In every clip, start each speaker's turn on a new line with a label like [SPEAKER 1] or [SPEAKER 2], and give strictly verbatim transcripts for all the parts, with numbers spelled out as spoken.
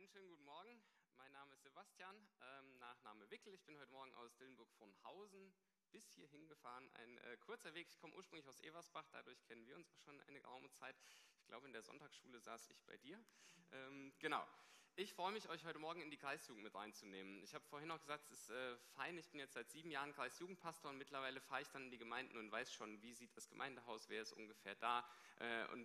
[SPEAKER 1] Einen schönen guten Morgen. Mein Name ist Sebastian, ähm, Nachname Wickel. Ich bin heute Morgen aus Dillenburg-Vonhausen bis hier hingefahren. Ein äh, kurzer Weg. Ich komme ursprünglich aus Eversbach, dadurch kennen wir uns auch schon eine geraume Zeit. Ich glaube, in der Sonntagsschule saß ich bei dir. Ähm, genau. Ich freue mich, euch heute Morgen in die Kreisjugend mit reinzunehmen. Ich habe vorhin noch gesagt, es ist äh, fein, ich bin jetzt seit sieben Jahren Kreisjugendpastor und mittlerweile fahre ich dann in die Gemeinden und weiß schon, wie sieht das Gemeindehaus, wer ist ungefähr da äh, und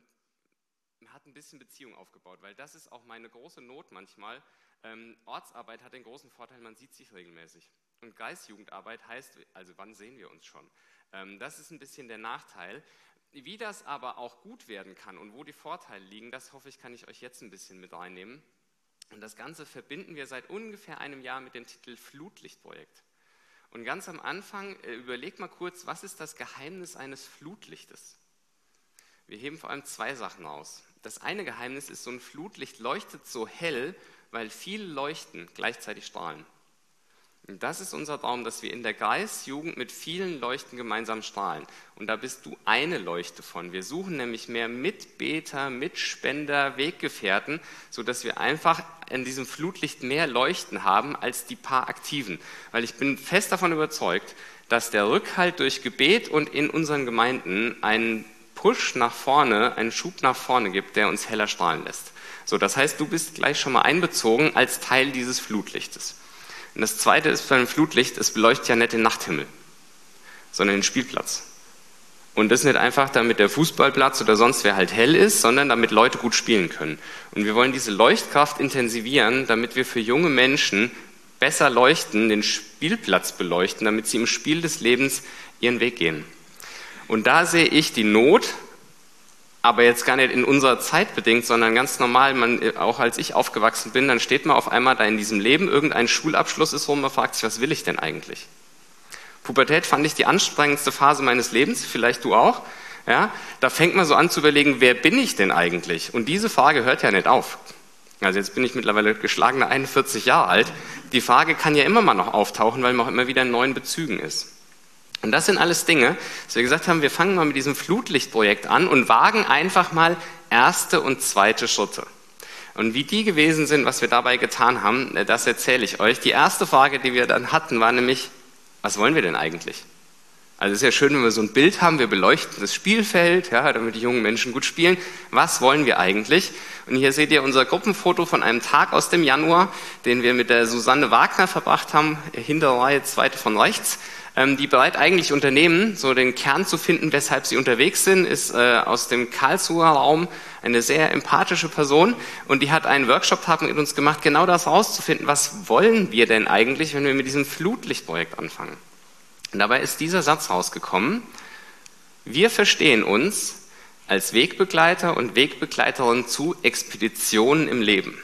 [SPEAKER 1] man hat ein bisschen Beziehung aufgebaut, weil das ist auch meine große Not manchmal. Ähm, Ortsarbeit hat den großen Vorteil, man sieht sich regelmäßig. Und Kreisjugendarbeit heißt, also wann sehen wir uns schon? Ähm, das ist ein bisschen der Nachteil. Wie das aber auch gut werden kann und wo die Vorteile liegen, das hoffe ich, kann ich euch jetzt ein bisschen mit reinnehmen. Und das Ganze verbinden wir seit ungefähr einem Jahr mit dem Titel Flutlichtprojekt. Und ganz am Anfang, äh, überlegt mal kurz, was ist das Geheimnis eines Flutlichtes? Wir heben vor allem zwei Sachen raus. Das eine Geheimnis ist, so ein Flutlicht leuchtet so hell, weil viele Leuchten gleichzeitig strahlen. Und das ist unser Traum, dass wir in der Kreisjugend mit vielen Leuchten gemeinsam strahlen. Und da bist du eine Leuchte von. Wir suchen nämlich mehr Mitbeter, Mitspender, Weggefährten, sodass wir einfach in diesem Flutlicht mehr Leuchten haben als die paar Aktiven. Weil ich bin fest davon überzeugt, dass der Rückhalt durch Gebet und in unseren Gemeinden einen Push nach vorne, einen Schub nach vorne gibt, der uns heller strahlen lässt. So, das heißt, du bist gleich schon mal einbezogen als Teil dieses Flutlichtes. Und das Zweite ist beim Flutlicht, es beleuchtet ja nicht den Nachthimmel, sondern den Spielplatz. Und das nicht einfach, damit der Fußballplatz oder sonst wer halt hell ist, sondern damit Leute gut spielen können. Und wir wollen diese Leuchtkraft intensivieren, damit wir für junge Menschen besser leuchten, den Spielplatz beleuchten, damit sie im Spiel des Lebens ihren Weg gehen. Und da sehe ich die Not, aber jetzt gar nicht in unserer Zeit bedingt, sondern ganz normal, man, auch als ich aufgewachsen bin, dann steht man auf einmal da in diesem Leben, irgendein Schulabschluss ist rum, man fragt sich, was will ich denn eigentlich? Pubertät fand ich die anstrengendste Phase meines Lebens, vielleicht du auch. Ja? Da fängt man so an zu überlegen, wer bin ich denn eigentlich? Und diese Frage hört ja nicht auf. Also jetzt bin ich mittlerweile geschlagene einundvierzig Jahre alt. Die Frage kann ja immer mal noch auftauchen, weil man auch immer wieder in neuen Bezügen ist. Und das sind alles Dinge, dass wir gesagt haben, wir fangen mal mit diesem Flutlichtprojekt an und wagen einfach mal erste und zweite Schritte. Und wie die gewesen sind, was wir dabei getan haben, das erzähle ich euch. Die erste Frage, die wir dann hatten, war nämlich, was wollen wir denn eigentlich? Also es ist ja schön, wenn wir so ein Bild haben, wir beleuchten das Spielfeld, ja, damit die jungen Menschen gut spielen. Was wollen wir eigentlich? Und hier seht ihr unser Gruppenfoto von einem Tag aus dem Januar, den wir mit der Susanne Wagner verbracht haben, hintere Reihe, zweite von rechts. Die bereit eigentlich Unternehmen, so den Kern zu finden, weshalb sie unterwegs sind, ist äh, aus dem Karlsruher Raum eine sehr empathische Person und die hat einen Workshop-Tag mit uns gemacht, genau das rauszufinden, was wollen wir denn eigentlich, wenn wir mit diesem Flutlichtprojekt anfangen. Und dabei ist dieser Satz rausgekommen: Wir verstehen uns als Wegbegleiter und Wegbegleiterin zu Expeditionen im Leben.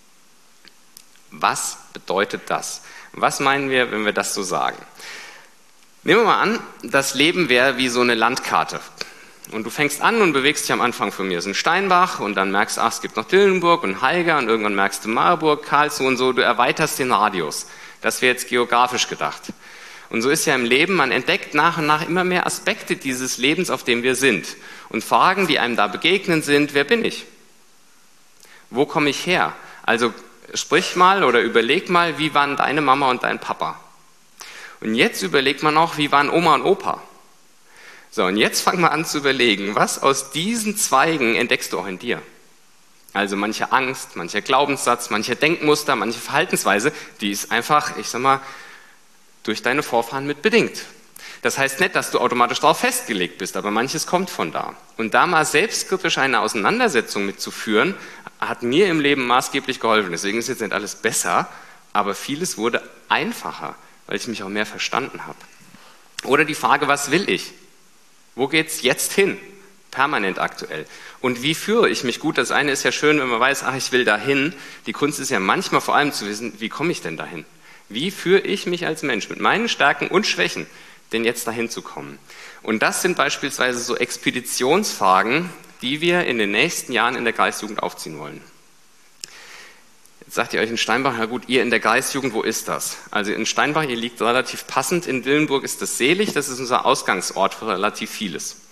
[SPEAKER 1] Was bedeutet das? Was meinen wir, wenn wir das so sagen? Nehmen wir mal an, das Leben wäre wie so eine Landkarte. Und du fängst an und bewegst dich am Anfang von mir. Es ist ein Steinbach und dann merkst du, ach, es gibt noch Dillenburg und Haiger und irgendwann merkst du Marburg, Karlsruhe und so. Du erweiterst den Radius. Das wäre jetzt geografisch gedacht. Und so ist ja im Leben, man entdeckt nach und nach immer mehr Aspekte dieses Lebens, auf dem wir sind. Und Fragen, die einem da begegnen, sind, wer bin ich? Wo komme ich her? Also sprich mal oder überleg mal, wie waren deine Mama und dein Papa? Und jetzt überlegt man auch, wie waren Oma und Opa? So, und jetzt fang mal an zu überlegen, was aus diesen Zweigen entdeckst du auch in dir? Also manche Angst, mancher Glaubenssatz, manche Denkmuster, manche Verhaltensweise, die ist einfach, ich sag mal, durch deine Vorfahren mit bedingt. Das heißt nicht, dass du automatisch darauf festgelegt bist, aber manches kommt von da. Und da mal selbstkritisch eine Auseinandersetzung mitzuführen, hat mir im Leben maßgeblich geholfen. Deswegen ist jetzt nicht alles besser, aber vieles wurde einfacher, weil ich mich auch mehr verstanden habe. Oder die Frage, was will ich? Wo geht's jetzt hin? Permanent aktuell. Und wie führe ich mich gut? Das eine ist ja schön, wenn man weiß, ach, ich will dahin. Die Kunst ist ja manchmal vor allem zu wissen, wie komme ich denn dahin? Wie führe ich mich als Mensch mit meinen Stärken und Schwächen, denn jetzt dahin zu kommen? Und das sind beispielsweise so Expeditionsfragen, die wir in den nächsten Jahren in der Kreisjugend aufziehen wollen. Jetzt sagt ihr euch in Steinbach, ja gut, ihr in der Kreisjugend, wo ist das? Also in Steinbach, ihr liegt relativ passend, in Dillenburg ist das Selig, das ist unser Ausgangsort für relativ vieles.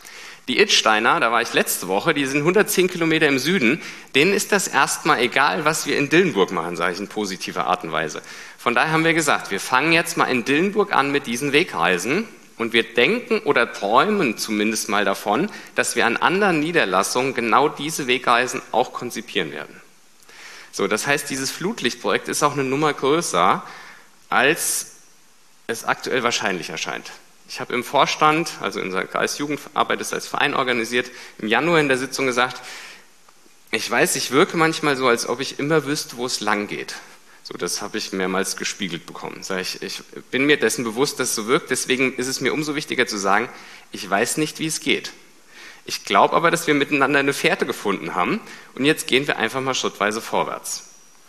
[SPEAKER 1] Die Idsteiner, da war ich letzte Woche, die sind hundertzehn Kilometer im Süden, denen ist das erstmal egal, was wir in Dillenburg machen, sage ich in positiver Art und Weise. Von daher haben wir gesagt, wir fangen jetzt mal in Dillenburg an mit diesen Wegreisen und wir denken oder träumen zumindest mal davon, dass wir an anderen Niederlassungen genau diese Wegreisen auch konzipieren werden. So, das heißt, dieses Flutlichtprojekt ist auch eine Nummer größer, als es aktuell wahrscheinlich erscheint. Ich habe im Vorstand, also in der Kreisjugendarbeit ist als Verein organisiert, im Januar in der Sitzung gesagt, ich weiß, ich wirke manchmal so, als ob ich immer wüsste, wo es lang geht. So, das habe ich mehrmals gespiegelt bekommen. Sag ich, ich bin mir dessen bewusst, dass es so wirkt, deswegen ist es mir umso wichtiger zu sagen, ich weiß nicht, wie es geht. Ich glaube aber, dass wir miteinander eine Fährte gefunden haben und jetzt gehen wir einfach mal schrittweise vorwärts.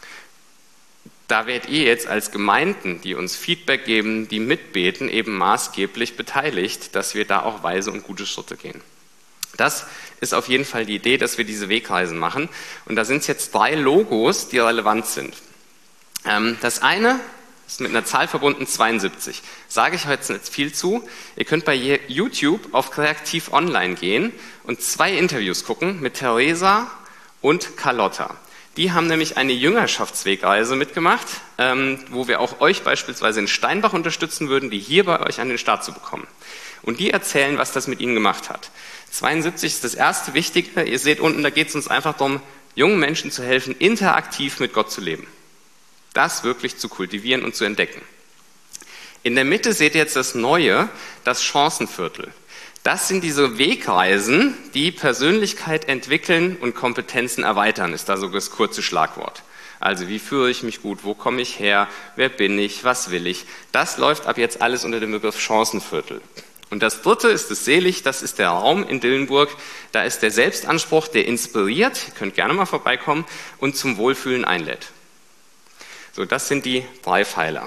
[SPEAKER 1] Da werdet ihr jetzt als Gemeinden, die uns Feedback geben, die mitbeten, eben maßgeblich beteiligt, dass wir da auch weise und gute Schritte gehen. Das ist auf jeden Fall die Idee, dass wir diese Wegreisen machen. Und da sind es jetzt drei Logos, die relevant sind. Das eine ist mit einer Zahl verbunden, zweiundsiebzig. Sage ich heute nicht viel zu. Ihr könnt bei YouTube auf Kreativ Online gehen und zwei Interviews gucken mit Theresa und Carlotta. Die haben nämlich eine Jüngerschaftswegreise mitgemacht, ähm, wo wir auch euch beispielsweise in Steinbach unterstützen würden, die hier bei euch an den Start zu bekommen. Und die erzählen, was das mit ihnen gemacht hat. zweiundsiebzig ist das erste Wichtige. Ihr seht unten, da geht es uns einfach darum, jungen Menschen zu helfen, interaktiv mit Gott zu leben. Das wirklich zu kultivieren und zu entdecken. In der Mitte seht ihr jetzt das Neue, das Chancenviertel. Das sind diese Wegreisen, die Persönlichkeit entwickeln und Kompetenzen erweitern, ist da so das kurze Schlagwort. Also wie führe ich mich gut, wo komme ich her, wer bin ich, was will ich. Das läuft ab jetzt alles unter dem Begriff Chancenviertel. Und das dritte ist das Selig, das ist der Raum in Dillenburg. Da ist der Selbstanspruch, der inspiriert, ihr könnt gerne mal vorbeikommen, und zum Wohlfühlen einlädt. So, das sind die drei Pfeiler.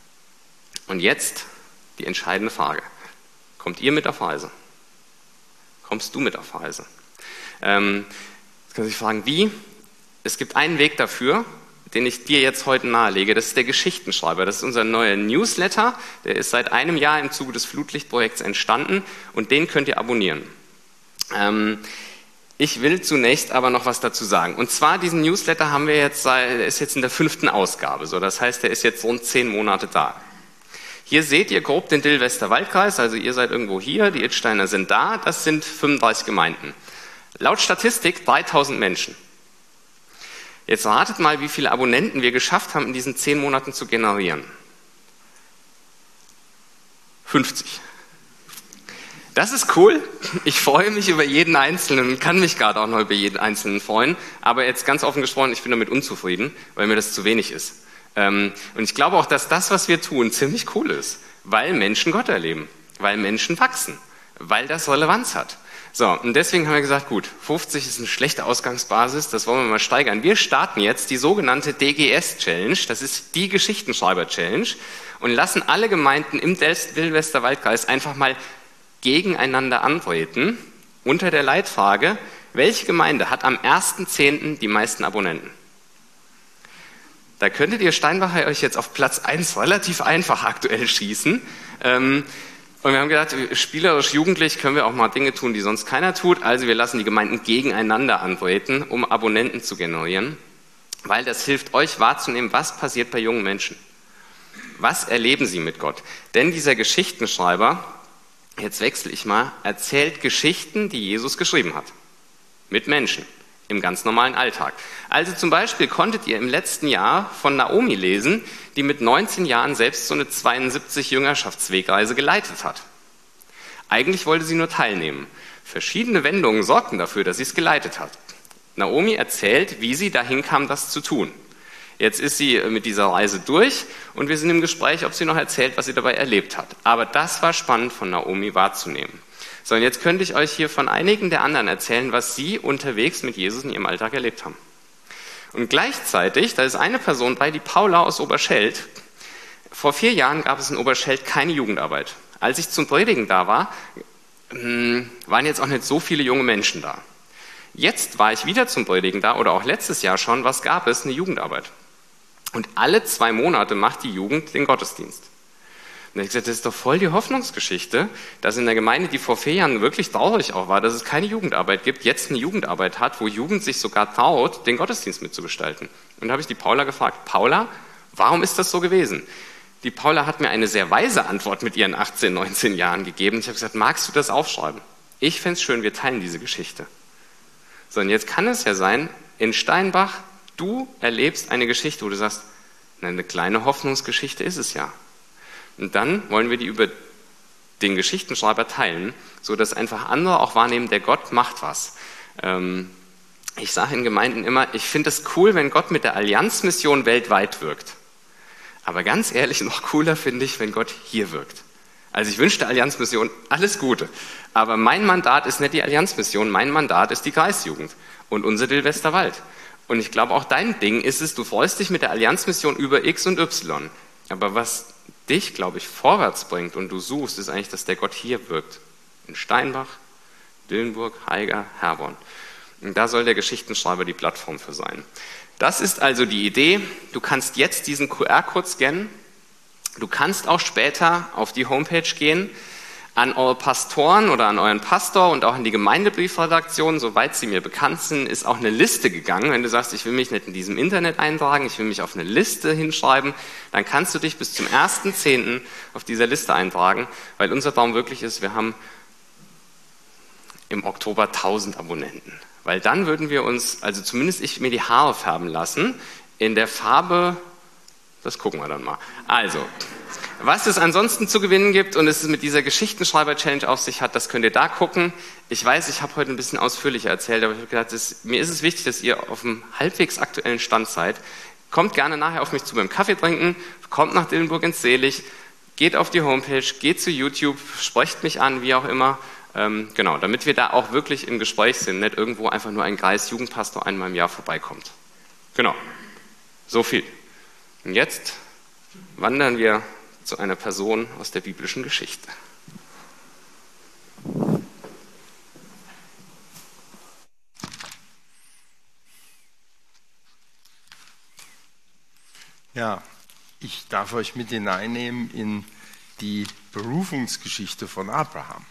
[SPEAKER 1] Und jetzt die entscheidende Frage. Kommt ihr mit auf Reise? Kommst du mit auf Reise? Ähm, jetzt kann man sich fragen, wie? Es gibt einen Weg dafür, den ich dir jetzt heute nahelege. Das ist der Geschichtenschreiber. Das ist unser neuer Newsletter. Der ist seit einem Jahr im Zuge des Flutlichtprojekts entstanden und den könnt ihr abonnieren. Ähm, ich will zunächst aber noch was dazu sagen. Und zwar, diesen Newsletter haben wir jetzt, der ist jetzt in der fünften Ausgabe. So, das heißt, der ist jetzt rund zehn Monate da. Hier seht ihr grob den Dill-Westerwald-Kreis, also ihr seid irgendwo hier, die Idsteiner sind da, das sind fünfunddreißig Gemeinden. Laut Statistik dreitausend Menschen. Jetzt ratet mal, wie viele Abonnenten wir geschafft haben, in diesen zehn Monaten zu generieren. fünfzig. Das ist cool. Ich freue mich über jeden Einzelnen und kann mich gerade auch noch über jeden Einzelnen freuen. Aber jetzt ganz offen gesprochen, ich bin damit unzufrieden, weil mir das zu wenig ist. Und ich glaube auch, dass das, was wir tun, ziemlich cool ist, weil Menschen Gott erleben, weil Menschen wachsen, weil das Relevanz hat. So, und deswegen haben wir gesagt, gut, fünfzig ist eine schlechte Ausgangsbasis, das wollen wir mal steigern. Wir starten jetzt die sogenannte D G S-Challenge, das ist die Geschichtenschreiber-Challenge, und lassen alle Gemeinden im Dill-Westerwald-Kreis einfach mal gegeneinander antreten, unter der Leitfrage, welche Gemeinde hat am ersten zehnten die meisten Abonnenten? Da könntet ihr Steinbacher euch jetzt auf Platz eins relativ einfach aktuell schießen. Und wir haben gedacht, spielerisch jugendlich können wir auch mal Dinge tun, die sonst keiner tut. Also wir lassen die Gemeinden gegeneinander antreten, um Abonnenten zu generieren, weil das hilft euch wahrzunehmen, was passiert bei jungen Menschen. Was erleben sie mit Gott? Denn dieser Geschichtenschreiber, jetzt wechsle ich mal, erzählt Geschichten, die Jesus geschrieben hat. Mit Menschen. Im ganz normalen Alltag. Also zum Beispiel konntet ihr im letzten Jahr von Naomi lesen, die mit neunzehn Jahren selbst so eine zweiundsiebzig Jüngerschaftswegreise geleitet hat. Eigentlich wollte sie nur teilnehmen. Verschiedene Wendungen sorgten dafür, dass sie es geleitet hat. Naomi erzählt, wie sie dahin kam, das zu tun. Jetzt ist sie mit dieser Reise durch und wir sind im Gespräch, ob sie noch erzählt, was sie dabei erlebt hat. Aber das war spannend von Naomi wahrzunehmen. So, und jetzt könnte ich euch hier von einigen der anderen erzählen, was sie unterwegs mit Jesus in ihrem Alltag erlebt haben. Und gleichzeitig, da ist eine Person bei, die Paula aus Oberscheld. Vor vier Jahren gab es in Oberscheld keine Jugendarbeit. Als ich zum Predigen da war, waren jetzt auch nicht so viele junge Menschen da. Jetzt war ich wieder zum Predigen da, oder auch letztes Jahr schon, was gab es? Eine Jugendarbeit. Und alle zwei Monate macht die Jugend den Gottesdienst. Und ich gesagt, das ist doch voll die Hoffnungsgeschichte, dass in der Gemeinde, die vor vier Jahren wirklich traurig auch war, dass es keine Jugendarbeit gibt, jetzt eine Jugendarbeit hat, wo Jugend sich sogar traut, den Gottesdienst mitzugestalten. Und da habe ich die Paula gefragt, Paula, warum ist das so gewesen? Die Paula hat mir eine sehr weise Antwort mit ihren achtzehn, neunzehn Jahren gegeben. Ich habe gesagt, magst du das aufschreiben? Ich fände es schön, wir teilen diese Geschichte. So, und jetzt kann es ja sein, in Steinbach, du erlebst eine Geschichte, wo du sagst, na, eine kleine Hoffnungsgeschichte ist es ja. Und dann wollen wir die über den Geschichtenschreiber teilen, sodass einfach andere auch wahrnehmen, der Gott macht was. Ähm, ich sage in Gemeinden immer, ich finde es cool, wenn Gott mit der Allianzmission weltweit wirkt. Aber ganz ehrlich, noch cooler finde ich, wenn Gott hier wirkt. Also ich wünsche der Allianzmission alles Gute. Aber mein Mandat ist nicht die Allianzmission, mein Mandat ist die Kreisjugend und unser Dill Westerwald. Und ich glaube, auch dein Ding ist es, du freust dich mit der Allianzmission über X und Y. Aber was dich, glaube ich, vorwärts bringt und du suchst, ist eigentlich, dass der Gott hier wirkt. In Steinbach, Dillenburg, Haiger, Herborn. Und da soll der Geschichtenschreiber die Plattform für sein. Das ist also die Idee. Du kannst jetzt diesen Q R-Code scannen. Du kannst auch später auf die Homepage gehen. An eure Pastoren oder an euren Pastor und auch an die Gemeindebriefredaktion, soweit sie mir bekannt sind, ist auch eine Liste gegangen. Wenn du sagst, ich will mich nicht in diesem Internet eintragen, ich will mich auf eine Liste hinschreiben, dann kannst du dich bis zum ersten zehnten auf dieser Liste eintragen, weil unser Traum wirklich ist, wir haben im Oktober tausend Abonnenten. Weil dann würden wir uns, also zumindest ich, mir die Haare färben lassen, in der Farbe, das gucken wir dann mal. Also, was es ansonsten zu gewinnen gibt und es mit dieser Geschichtenschreiber-Challenge auf sich hat, das könnt ihr da gucken. Ich weiß, ich habe heute ein bisschen ausführlicher erzählt, aber ich habe gedacht, das, mir ist es wichtig, dass ihr auf einem halbwegs aktuellen Stand seid. Kommt gerne nachher auf mich zu beim Kaffee trinken, kommt nach Dillenburg ins Selig, geht auf die Homepage, geht zu YouTube, sprecht mich an, wie auch immer. Ähm, genau, damit wir da auch wirklich im Gespräch sind, nicht irgendwo einfach nur ein Kreis-Jugendpastor einmal im Jahr vorbeikommt. Genau, so viel. Und jetzt wandern wir zu einer Person aus der biblischen Geschichte.
[SPEAKER 2] Ja, ich darf euch mit hineinnehmen in die Berufungsgeschichte von Abraham.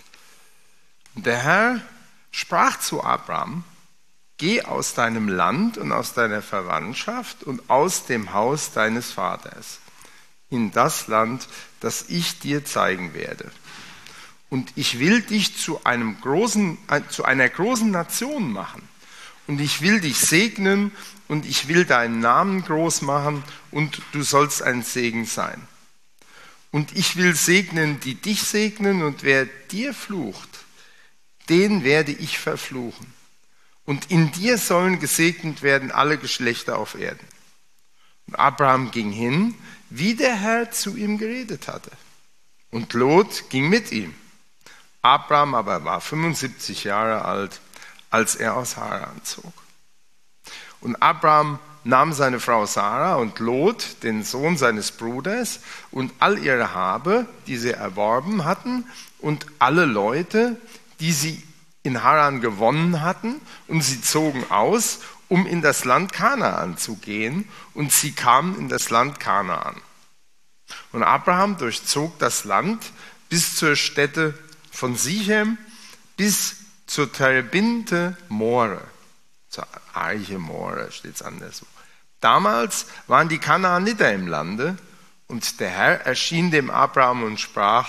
[SPEAKER 2] Der Herr sprach zu Abraham: Geh aus deinem Land und aus deiner Verwandtschaft und aus dem Haus deines Vaters in das Land, das ich dir zeigen werde. Und ich will dich zu, einem großen, zu einer großen Nation machen. Und ich will dich segnen und ich will deinen Namen groß machen und du sollst ein Segen sein. Und ich will segnen, die dich segnen, und wer dir flucht, den werde ich verfluchen. Und in dir sollen gesegnet werden alle Geschlechter auf Erden. Und Abraham ging hin, wie der Herr zu ihm geredet hatte. Und Lot ging mit ihm. Abraham aber war fünfundsiebzig Jahre alt, als er aus Haran zog. Und Abraham nahm seine Frau Sarah und Lot, den Sohn seines Bruders, und all ihre Habe, die sie erworben hatten, und alle Leute, die sie in Haran gewonnen hatten, und sie zogen aus, um in das Land Kanaan zu gehen, und sie kamen in das Land Kanaan. Und Abraham durchzog das Land bis zur Stätte von Sichem, bis zur Terebinte More, zur Arche More steht es anders so. Damals waren die Kanaaniter im Lande, und der Herr erschien dem Abraham und sprach: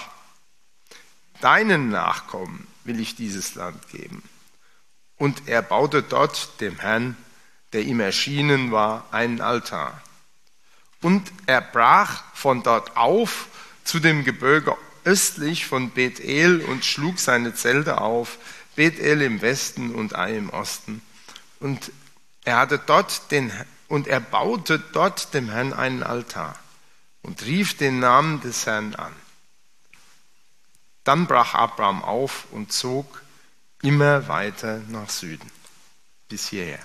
[SPEAKER 2] Deinen Nachkommen will ich dieses Land geben. Und er baute dort dem Herrn, der ihm erschienen war, einen Altar. Und er brach von dort auf zu dem Gebirge östlich von Bethel und schlug seine Zelte auf, Bethel im Westen und Ai im Osten. Und er hatte dort den, und er baute dort dem Herrn einen Altar und rief den Namen des Herrn an. Dann brach Abraham auf und zog immer weiter nach Süden, bis hierher.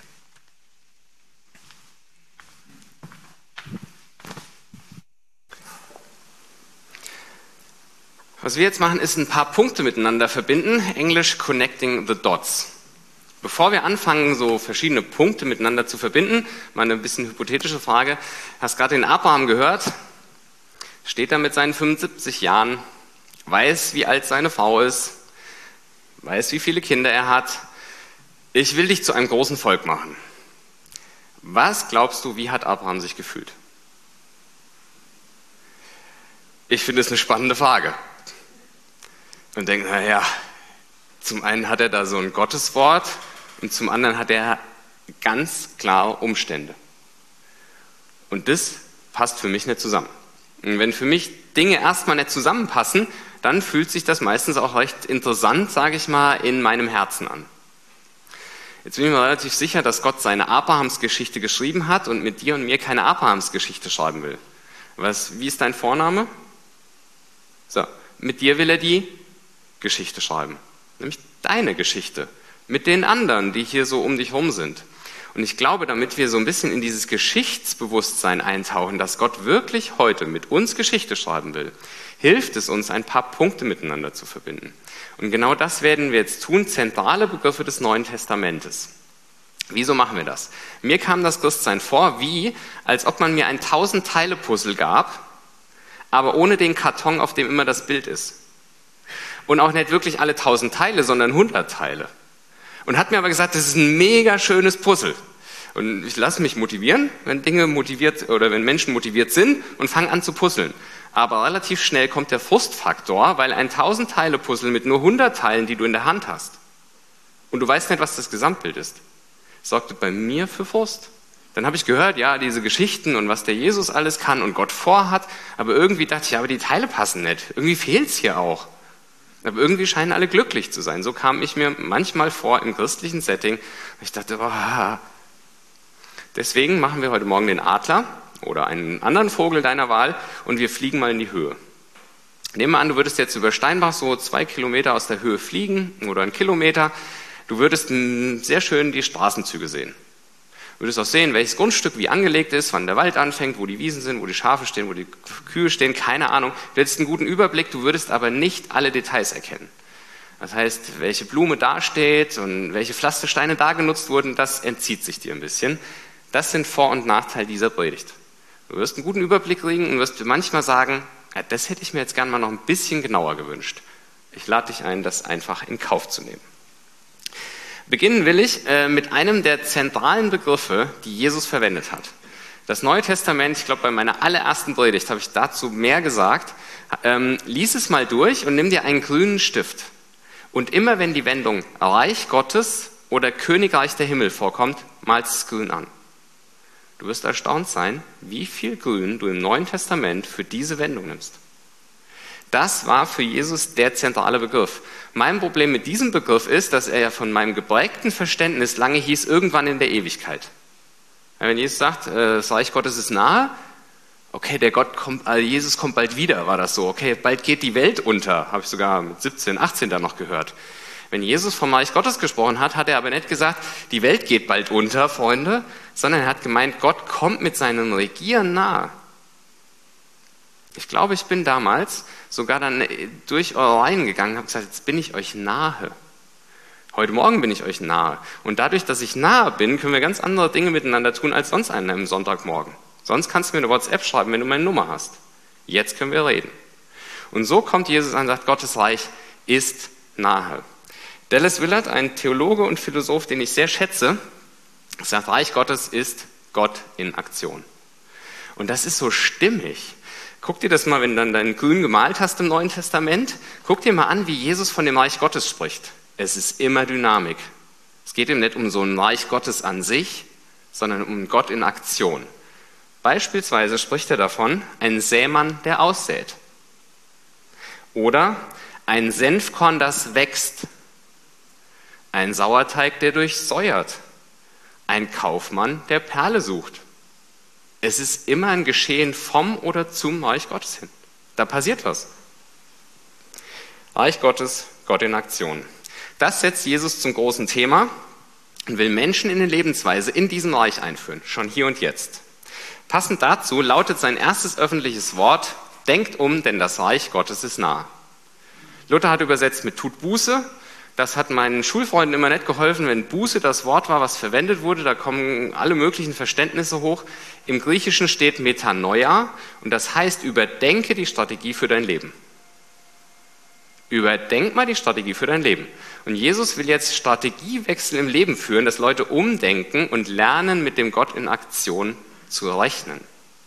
[SPEAKER 1] Was wir jetzt machen, ist ein paar Punkte miteinander verbinden, Englisch Connecting the Dots. Bevor wir anfangen, so verschiedene Punkte miteinander zu verbinden, mal eine bisschen hypothetische Frage. Hast gerade den Abraham gehört? steht da mit seinen fünfundsiebzig Jahren, weiß, wie alt seine Frau ist, weiß, wie viele Kinder er hat. Ich will dich zu einem großen Volk machen. Was glaubst du, wie hat Abraham sich gefühlt? Ich finde es eine spannende Frage. Und denke, naja, zum einen hat er da so ein Gotteswort und zum anderen hat er ganz klare Umstände. Und das passt für mich nicht zusammen. Und wenn für mich Dinge erstmal nicht zusammenpassen, dann fühlt sich das meistens auch recht interessant, sage ich mal, in meinem Herzen an. Jetzt bin ich mir relativ sicher, dass Gott seine Abrahamsgeschichte geschrieben hat und mit dir und mir keine Abrahamsgeschichte schreiben will. Was, wie ist dein Vorname? So, mit dir will er die Geschichte schreiben, nämlich deine Geschichte, mit den anderen, die hier so um dich rum sind. Und ich glaube, damit wir so ein bisschen in dieses Geschichtsbewusstsein eintauchen, dass Gott wirklich heute mit uns Geschichte schreiben will, hilft es uns, ein paar Punkte miteinander zu verbinden. Und genau das werden wir jetzt tun, zentrale Begriffe des Neuen Testamentes. Wieso machen wir das? Mir kam das Christsein vor, wie, als ob man mir ein Tausend-Teile-Puzzle gab, aber ohne den Karton, auf dem immer das Bild ist. Und auch nicht wirklich alle tausend Teile, sondern hundert Teile. Und hat mir aber gesagt, das ist ein mega schönes Puzzle. Und ich lasse mich motivieren, wenn Dinge motiviert oder wenn Menschen motiviert sind und fange an zu puzzeln. Aber relativ schnell kommt der Frustfaktor, weil ein tausend-Teile-Puzzle mit nur hundert Teilen, die du in der Hand hast, und du weißt nicht, was das Gesamtbild ist, sorgte bei mir für Frust. Dann habe ich gehört, ja, diese Geschichten und was der Jesus alles kann und Gott vorhat, aber irgendwie dachte ich, ja, aber die Teile passen nicht. Irgendwie fehlt's hier auch. Aber irgendwie scheinen alle glücklich zu sein. So kam ich mir manchmal vor im christlichen Setting. Ich dachte, oh. Deswegen machen wir heute Morgen den Adler oder einen anderen Vogel deiner Wahl und wir fliegen mal in die Höhe. Nehmen wir an, du würdest jetzt über Steinbach so zwei Kilometer aus der Höhe fliegen oder einen Kilometer. Du würdest sehr schön die Straßenzüge sehen. Du würdest auch sehen, welches Grundstück wie angelegt ist, wann der Wald anfängt, wo die Wiesen sind, wo die Schafe stehen, wo die Kühe stehen, keine Ahnung. Du hättest einen guten Überblick, du würdest aber nicht alle Details erkennen. Das heißt, welche Blume da steht und welche Pflastersteine da genutzt wurden, das entzieht sich dir ein bisschen. Das sind Vor- und Nachteile dieser Predigt. Du wirst einen guten Überblick kriegen und wirst manchmal sagen, ja, das hätte ich mir jetzt gerne mal noch ein bisschen genauer gewünscht. Ich lade dich ein, das einfach in Kauf zu nehmen. Beginnen will ich äh, mit einem der zentralen Begriffe, die Jesus verwendet hat. Das Neue Testament, ich glaube, bei meiner allerersten Predigt habe ich dazu mehr gesagt. Ähm, lies es mal durch und nimm dir einen grünen Stift. Und immer wenn die Wendung Reich Gottes oder Königreich der Himmel vorkommt, malst es grün an. Du wirst erstaunt sein, wie viel Grün du im Neuen Testament für diese Wendung nimmst. Das war für Jesus der zentrale Begriff. Mein Problem mit diesem Begriff ist, dass er ja von meinem geprägten Verständnis lange hieß, irgendwann in der Ewigkeit. Wenn Jesus sagt, das Reich Gottes ist nahe, okay, der Gott kommt, also Jesus kommt bald wieder, war das so. Okay, bald geht die Welt unter, habe ich sogar mit siebzehn, achtzehn da noch gehört. Wenn Jesus vom Reich Gottes gesprochen hat, hat er aber nicht gesagt, die Welt geht bald unter, Freunde, sondern er hat gemeint, Gott kommt mit seinem Regieren nahe. Ich glaube, ich bin damals sogar dann durch eure Reihen gegangen und habe gesagt, jetzt bin ich euch nahe. Heute Morgen bin ich euch nahe. Und dadurch, dass ich nahe bin, können wir ganz andere Dinge miteinander tun als sonst einen am Sonntagmorgen. Sonst kannst du mir eine WhatsApp schreiben, wenn du meine Nummer hast. Jetzt können wir reden. Und so kommt Jesus an und sagt, Gottes Reich ist nahe. Dallas Willard, ein Theologe und Philosoph, den ich sehr schätze, sagt, Reich Gottes ist Gott in Aktion. Und das ist so stimmig. Guck dir das mal, wenn du dann dein Grün gemalt hast im Neuen Testament, guck dir mal an, wie Jesus von dem Reich Gottes spricht. Es ist immer Dynamik. Es geht ihm nicht um so ein Reich Gottes an sich, sondern um Gott in Aktion. Beispielsweise spricht er davon, ein Sämann, der aussät. Oder ein Senfkorn, das wächst. Ein Sauerteig, der durchsäuert. Ein Kaufmann, der Perle sucht. Es ist immer ein Geschehen vom oder zum Reich Gottes hin. Da passiert was. Reich Gottes, Gott in Aktion. Das setzt Jesus zum großen Thema und will Menschen in eine Lebensweise in diesem Reich einführen, schon hier und jetzt. Passend dazu lautet sein erstes öffentliches Wort, denkt um, denn das Reich Gottes ist nah. Luther hat übersetzt mit tut Buße, Das hat meinen Schulfreunden immer nicht geholfen, wenn Buße das Wort war, was verwendet wurde. Da kommen alle möglichen Verständnisse hoch. Im Griechischen steht Metanoia und das heißt, überdenke die Strategie für dein Leben. Überdenk mal die Strategie für dein Leben. Und Jesus will jetzt Strategiewechsel im Leben führen, dass Leute umdenken und lernen, mit dem Gott in Aktion zu rechnen.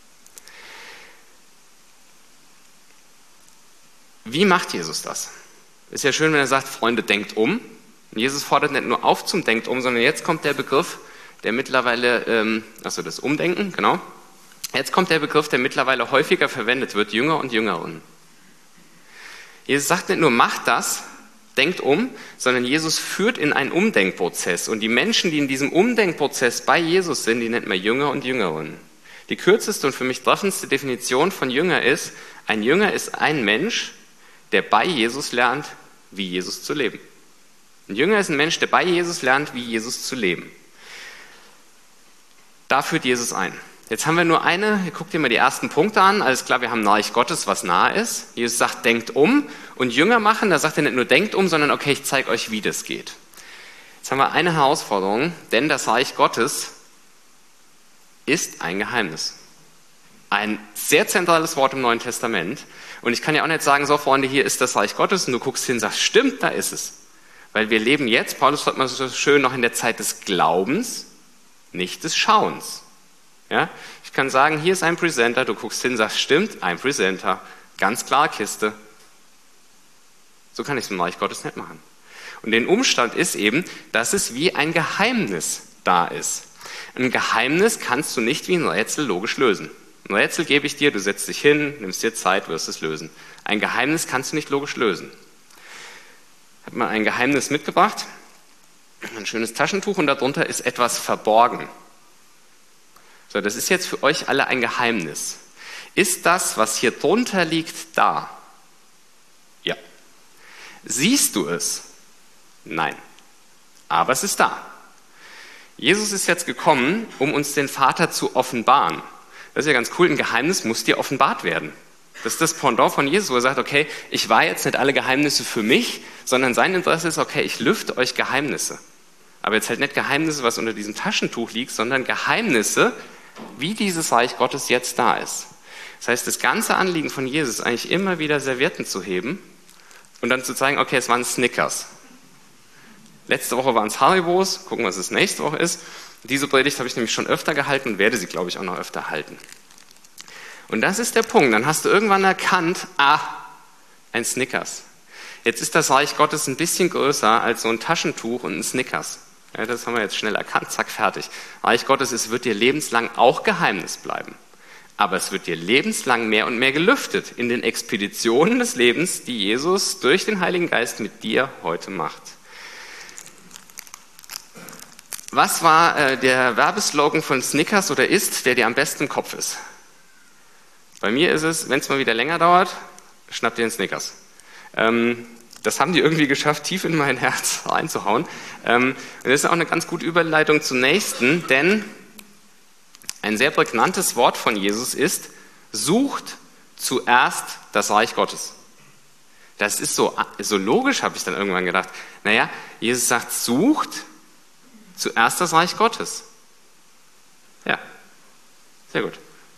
[SPEAKER 1] Wie macht Jesus das? Ist ja schön, wenn er sagt, Freunde, denkt um. Und Jesus fordert nicht nur auf zum Denkt um, sondern jetzt kommt der Begriff, der mittlerweile, ähm, also das Umdenken, genau. Jetzt kommt der Begriff, der mittlerweile häufiger verwendet wird, Jünger und Jüngerinnen. Jesus sagt nicht nur, macht das, denkt um, sondern Jesus führt in einen Umdenkprozess. Und die Menschen, die in diesem Umdenkprozess bei Jesus sind, die nennt man Jünger und Jüngerinnen. Die kürzeste und für mich treffendste Definition von Jünger ist, ein Jünger ist ein Mensch, der bei Jesus lernt, wie Jesus zu leben. Ein Jünger ist ein Mensch, der bei Jesus lernt, wie Jesus zu leben. Da führt Jesus ein. Jetzt haben wir nur eine, guck dir mal die ersten Punkte an. Alles klar, wir haben ein Reich Gottes, was nahe ist. Jesus sagt, denkt um. Und Jünger machen, da sagt er nicht nur, denkt um, sondern okay, ich zeige euch, wie das geht. Jetzt haben wir eine Herausforderung, denn das Reich Gottes ist ein Geheimnis. Ein sehr zentrales Wort im Neuen Testament. Und ich kann ja auch nicht sagen, so Freunde, hier ist das Reich Gottes und du guckst hin und sagst, stimmt, da ist es. Weil wir leben jetzt, Paulus sagt mal so schön, noch in der Zeit des Glaubens, nicht des Schauens. Ja? Ich kann sagen, hier ist ein Presenter, du guckst hin und sagst, stimmt, ein Presenter, ganz klar Kiste. So kann ich es im Reich Gottes nicht machen. Und der Umstand ist eben, dass es wie ein Geheimnis da ist. Ein Geheimnis kannst du nicht wie ein Rätsel logisch lösen. Ein Rätsel gebe ich dir, du setzt dich hin, nimmst dir Zeit, wirst es lösen. Ein Geheimnis kannst du nicht logisch lösen. Ich habe mal ein Geheimnis mitgebracht, ein schönes Taschentuch und darunter ist etwas verborgen. So, das ist jetzt für euch alle ein Geheimnis. Ist das, was hier drunter liegt, da? Ja. Siehst du es? Nein. Aber es ist da. Jesus ist jetzt gekommen, um uns den Vater zu offenbaren. Das ist ja ganz cool, ein Geheimnis muss dir offenbart werden. Das ist das Pendant von Jesus, wo er sagt, okay, ich war jetzt nicht alle Geheimnisse für mich, sondern sein Interesse ist, okay, ich lüfte euch Geheimnisse. Aber jetzt halt nicht Geheimnisse, was unter diesem Taschentuch liegt, sondern Geheimnisse, wie dieses Reich Gottes jetzt da ist. Das heißt, das ganze Anliegen von Jesus ist eigentlich immer wieder Servietten zu heben und dann zu zeigen, okay, es waren Snickers. Letzte Woche waren es Haribos, gucken, was es nächste Woche ist. Diese Predigt habe ich nämlich schon öfter gehalten und werde sie, glaube ich, auch noch öfter halten. Und das ist der Punkt. Dann hast du irgendwann erkannt, ah, ein Snickers. Jetzt ist das Reich Gottes ein bisschen größer als so ein Taschentuch und ein Snickers. Ja, das haben wir jetzt schnell erkannt, zack, fertig. Reich Gottes, es wird dir lebenslang auch Geheimnis bleiben. Aber es wird dir lebenslang mehr und mehr gelüftet in den Expeditionen des Lebens, die Jesus durch den Heiligen Geist mit dir heute macht. Was war äh, der Werbeslogan von Snickers oder ist, der dir am besten im Kopf ist? Bei mir ist es, wenn es mal wieder länger dauert, schnapp dir einen Snickers. Ähm, das haben die irgendwie geschafft, tief in mein Herz reinzuhauen. Ähm, und das ist auch eine ganz gute Überleitung zum nächsten, denn ein sehr prägnantes Wort von Jesus ist, sucht zuerst das Reich Gottes. Das ist so, so logisch, habe ich dann irgendwann gedacht. Naja, Jesus sagt, sucht zuerst das Reich Gottes. Ja, sehr gut.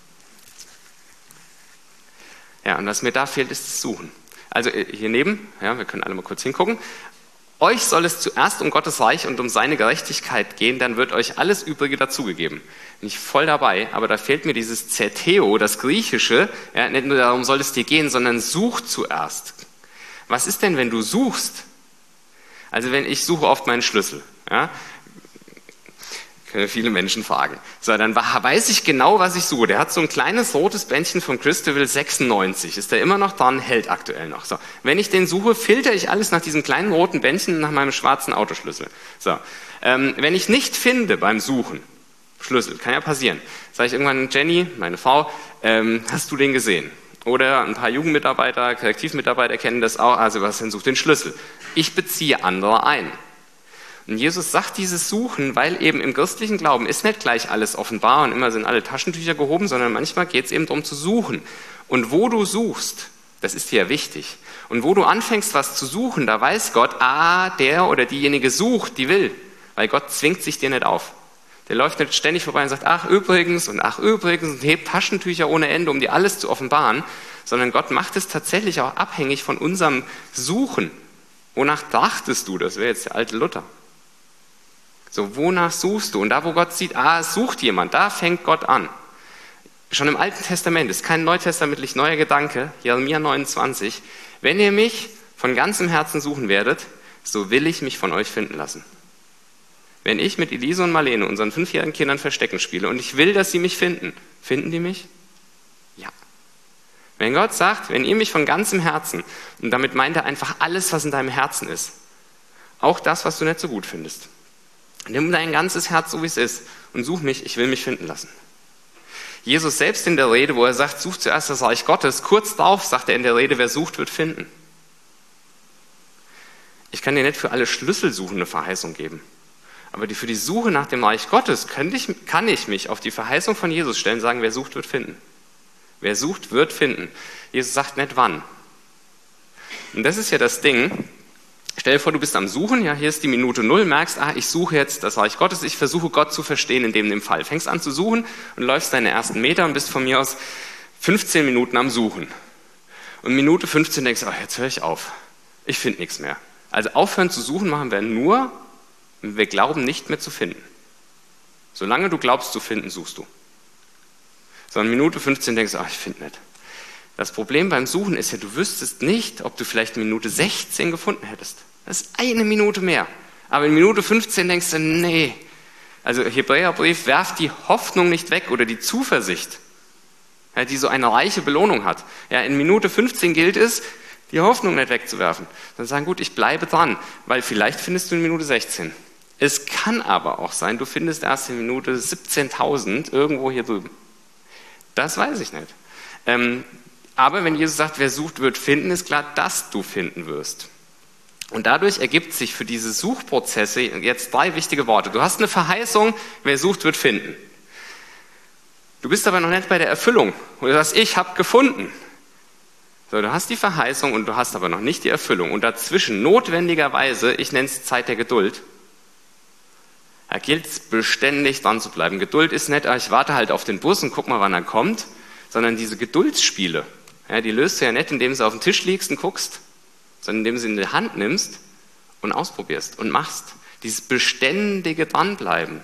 [SPEAKER 1] Ja, und was mir da fehlt, ist das Suchen. Also hier neben, ja, wir können alle mal kurz hingucken. Euch soll es zuerst um Gottes Reich und um seine Gerechtigkeit gehen, dann wird euch alles Übrige dazugegeben. Bin ich voll dabei, aber da fehlt mir dieses Zerteo, das Griechische. Ja, nicht nur darum soll es dir gehen, sondern such zuerst. Was ist denn, wenn du suchst? Also wenn ich suche oft meinen Schlüssel, ja, können viele Menschen fragen. So, dann weiß ich genau, was ich suche. Der hat so ein kleines rotes Bändchen vom Christabel sechsundneunzig. Ist der immer noch dran? Hält aktuell noch. So, wenn ich den suche, filter ich alles nach diesem kleinen roten Bändchen und nach meinem schwarzen Autoschlüssel. So, ähm, wenn ich nicht finde beim Suchen, Schlüssel, kann ja passieren, sage ich irgendwann, Jenny, meine Frau, ähm, hast du den gesehen? Oder ein paar Jugendmitarbeiter, Kreativmitarbeiter kennen das auch, also Sebastian sucht den Schlüssel. Ich beziehe andere ein. Und Jesus sagt dieses Suchen, weil eben im christlichen Glauben ist nicht gleich alles offenbar und immer sind alle Taschentücher gehoben, sondern manchmal geht es eben darum zu suchen. Und wo du suchst, Das ist dir ja wichtig. Und wo du anfängst, was zu suchen, da weiß Gott, ah, der oder diejenige sucht, die will. Weil Gott zwingt sich dir nicht auf. Der läuft nicht ständig vorbei und sagt, ach übrigens und ach übrigens und hebt Taschentücher ohne Ende, um dir alles zu offenbaren. Sondern Gott macht es tatsächlich auch abhängig von unserem Suchen. Wonach dachtest du? Das wäre jetzt der alte Luther. So, wonach suchst du? Und da, wo Gott sieht, ah, es sucht jemand, da fängt Gott an. Schon im Alten Testament, ist kein neutestamentlich neuer Gedanke, Jeremia neunundzwanzig, wenn ihr mich von ganzem Herzen suchen werdet, so will ich mich von euch finden lassen. Wenn ich mit Elise und Marlene, unseren fünfjährigen Kindern, Verstecken spiele und ich will, dass sie mich finden, finden die mich? Ja. Wenn Gott sagt, wenn ihr mich von ganzem Herzen, und damit meint er einfach alles, was in deinem Herzen ist, auch das, was du nicht so gut findest, nimm dein ganzes Herz so, wie es ist und such mich, ich will mich finden lassen. Jesus selbst in der Rede, wo er sagt, sucht zuerst das Reich Gottes, kurz darauf sagt er in der Rede, wer sucht, wird finden. Ich kann dir nicht für alle Schlüsselsuchen eine Verheißung geben, aber die, für die Suche nach dem Reich Gottes kann ich, kann ich mich auf die Verheißung von Jesus stellen und sagen, wer sucht, wird finden. Wer sucht, wird finden. Jesus sagt nicht wann. Und das ist ja das Ding. Stell dir vor, du bist am Suchen, ja, hier ist die Minute Null, merkst, ah, ich suche jetzt das Reich Gottes, ich versuche Gott zu verstehen in dem, dem Fall. Fängst an zu suchen und läufst deine ersten Meter und bist von mir aus fünfzehn Minuten am Suchen. Und Minute fünfzehn denkst du, ach, jetzt höre ich auf, ich finde nichts mehr. Also aufhören zu suchen machen wir nur, wenn wir glauben, nicht mehr zu finden. Solange du glaubst zu finden, suchst du. Sondern Minute fünfzehn denkst du, ach, ich finde nicht. Das Problem beim Suchen ist ja, du wüsstest nicht, ob du vielleicht Minute sechzehn gefunden hättest. Das ist eine Minute mehr. Aber in Minute fünfzehn denkst du, nee. Also Hebräerbrief, werft die Hoffnung nicht weg oder die Zuversicht, ja, die so eine reiche Belohnung hat. Ja, in Minute fünfzehn gilt es, die Hoffnung nicht wegzuwerfen. Dann sagen, gut, ich bleibe dran, weil vielleicht findest du in Minute sechzehn. Es kann aber auch sein, du findest erst in Minute siebzehntausend irgendwo hier drüben. Das weiß ich nicht. Ähm, Aber wenn Jesus sagt, wer sucht, wird finden, ist klar, dass du finden wirst. Und dadurch ergibt sich für diese Suchprozesse jetzt drei wichtige Worte. Du hast eine Verheißung, wer sucht, wird finden. Du bist aber noch nicht bei der Erfüllung. Und du sagst, ich habe gefunden. So, du hast die Verheißung und du hast aber noch nicht die Erfüllung. Und dazwischen notwendigerweise, ich nenne es Zeit der Geduld, da gilt es beständig dran zu bleiben. Geduld ist nicht, ich warte halt auf den Bus und guck mal, wann er kommt, sondern diese Geduldsspiele, ja, die löst du ja nicht, indem du auf den Tisch liegst und guckst, sondern indem du sie in die Hand nimmst und ausprobierst und machst. Dieses beständige Dranbleiben.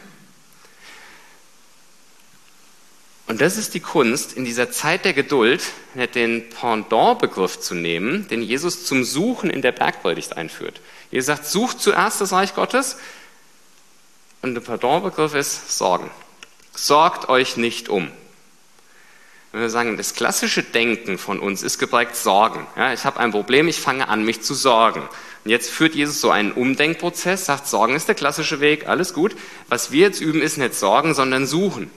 [SPEAKER 1] Und das ist die Kunst, in dieser Zeit der Geduld nicht den Pendant-Begriff zu nehmen, den Jesus zum Suchen in der Bergpredigt einführt. Jesus sagt, sucht zuerst das Reich Gottes und der Pendant-Begriff ist Sorgen. Sorgt euch nicht um. Wenn wir sagen, das klassische Denken von uns ist geprägt Sorgen. Ja, ich habe ein Problem, ich fange an, mich zu sorgen. Und jetzt führt Jesus so einen Umdenkprozess, sagt, Sorgen ist der klassische Weg, alles gut. Was wir jetzt üben, ist nicht Sorgen, sondern Suchen.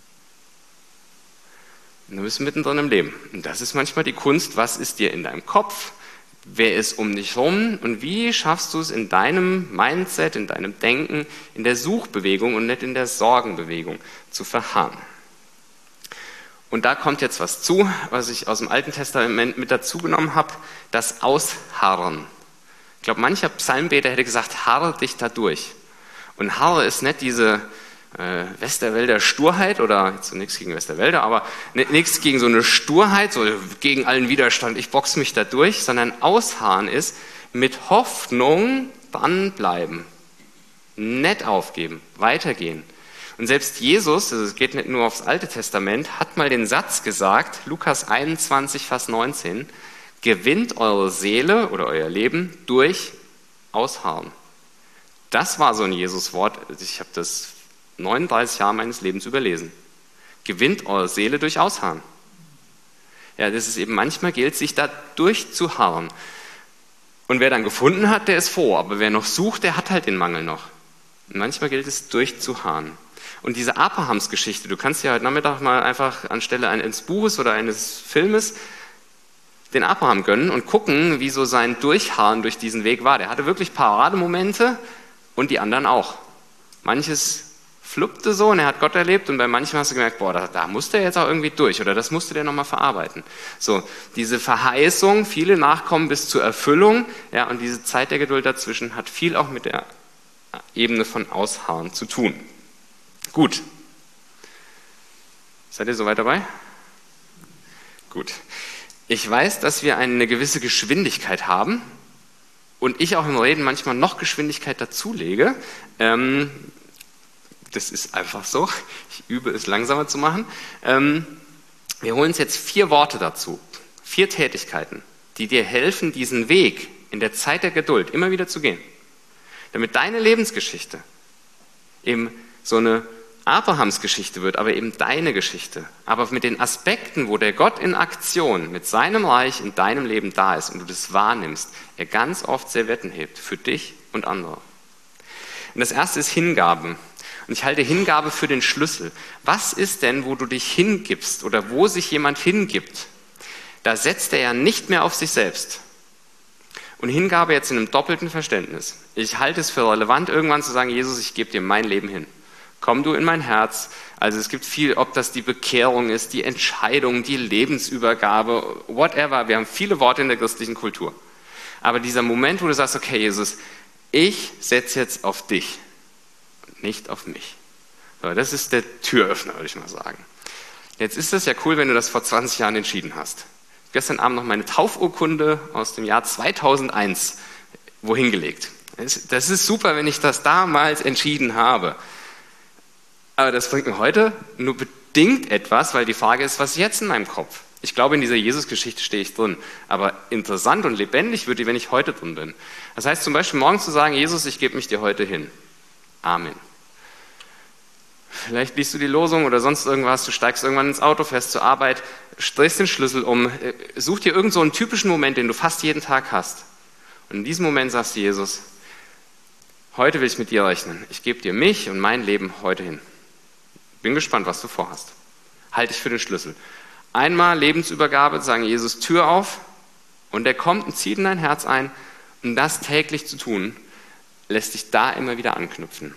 [SPEAKER 1] Und du bist mittendrin im Leben. Und das ist manchmal die Kunst, was ist dir in deinem Kopf, wer ist um dich rum und wie schaffst du es in deinem Mindset, in deinem Denken, in der Suchbewegung und nicht in der Sorgenbewegung zu verharren. Und da kommt jetzt was zu, was ich aus dem Alten Testament mit dazu genommen habe, das Ausharren. Ich glaube, mancher Psalmbeter hätte gesagt, harre dich da durch. Und harre ist nicht diese äh, Westerwälder Sturheit, oder jetzt nichts gegen Westerwälder, aber nichts gegen so eine Sturheit, so gegen allen Widerstand, ich boxe mich da durch, sondern Ausharren ist mit Hoffnung dranbleiben, nicht aufgeben, weitergehen. Und selbst Jesus, also es geht nicht nur aufs Alte Testament, hat mal den Satz gesagt, Lukas einundzwanzig, Vers neunzehn, gewinnt eure Seele oder euer Leben durch Ausharren. Das war so ein Jesus-Wort, ich habe das neununddreißig Jahre meines Lebens überlesen. Gewinnt eure Seele durch Ausharren. Ja, das ist eben, manchmal gilt sich da durchzuharren. Und wer dann gefunden hat, der ist froh, aber wer noch sucht, der hat halt den Mangel noch. Und manchmal gilt es durchzuharren. Und diese Abrahams-Geschichte, du kannst ja heute Nachmittag mal einfach anstelle eines Buches oder eines Filmes den Abraham gönnen und gucken, wie so sein Durchharren durch diesen Weg war. Der hatte wirklich Parademomente und die anderen auch. Manches fluppte so und er hat Gott erlebt und bei manchen hast du gemerkt, boah, da, da musste er jetzt auch irgendwie durch oder das musste der nochmal verarbeiten. So, diese Verheißung, viele Nachkommen bis zur Erfüllung, ja, und diese Zeit der Geduld dazwischen hat viel auch mit der Ebene von Ausharren zu tun. Gut. Seid ihr soweit dabei? Gut. Ich weiß, dass wir eine gewisse Geschwindigkeit haben und ich auch im Reden manchmal noch Geschwindigkeit dazulege. Ähm, das ist einfach so. Ich übe es langsamer zu machen. Ähm, wir holen uns jetzt vier Worte dazu. Vier Tätigkeiten, die dir helfen, diesen Weg in der Zeit der Geduld immer wieder zu gehen. Damit deine Lebensgeschichte eben so eine Abrahams Geschichte wird, aber eben deine Geschichte. Aber mit den Aspekten, wo der Gott in Aktion mit seinem Reich in deinem Leben da ist und du das wahrnimmst, er ganz oft Servietten hebt für dich und andere. Und das erste ist Hingabe. Und ich halte Hingabe für den Schlüssel. Was ist denn, wo du dich hingibst oder wo sich jemand hingibt? Da setzt er ja nicht mehr auf sich selbst. Und Hingabe jetzt in einem doppelten Verständnis. Ich halte es für relevant, irgendwann zu sagen, Jesus, ich gebe dir mein Leben hin. Komm du in mein Herz. Also es gibt viel, ob das die Bekehrung ist, die Entscheidung, die Lebensübergabe, whatever. Wir haben viele Worte in der christlichen Kultur. Aber dieser Moment, wo du sagst, okay, Jesus, ich setze jetzt auf dich und nicht auf mich. So, das ist der Türöffner, würde ich mal sagen. Jetzt ist das ja cool, wenn du das vor zwanzig Jahren entschieden hast. Gestern Abend noch meine Taufurkunde aus dem Jahr zweitausendeins wohin gelegt. Das ist super, wenn ich das damals entschieden habe. Aber das bringt mir heute nur bedingt etwas, weil die Frage ist, was ist jetzt in meinem Kopf? Ich glaube, in dieser Jesus-Geschichte stehe ich drin. Aber interessant und lebendig wird die, wenn ich heute drin bin. Das heißt zum Beispiel morgens zu sagen, Jesus, ich gebe mich dir heute hin. Amen. Vielleicht liest du die Losung oder sonst irgendwas, du steigst irgendwann ins Auto, fährst zur Arbeit, drehst den Schlüssel um, such dir irgend so einen typischen Moment, den du fast jeden Tag hast. Und in diesem Moment sagst du, Jesus, heute will ich mit dir rechnen. Ich gebe dir mich und mein Leben heute hin. Bin gespannt, was du vorhast. Halte ich für den Schlüssel. Einmal Lebensübergabe, sagen Jesus, Tür auf und er kommt und zieht in dein Herz ein. Und das täglich zu tun, lässt dich da immer wieder anknüpfen.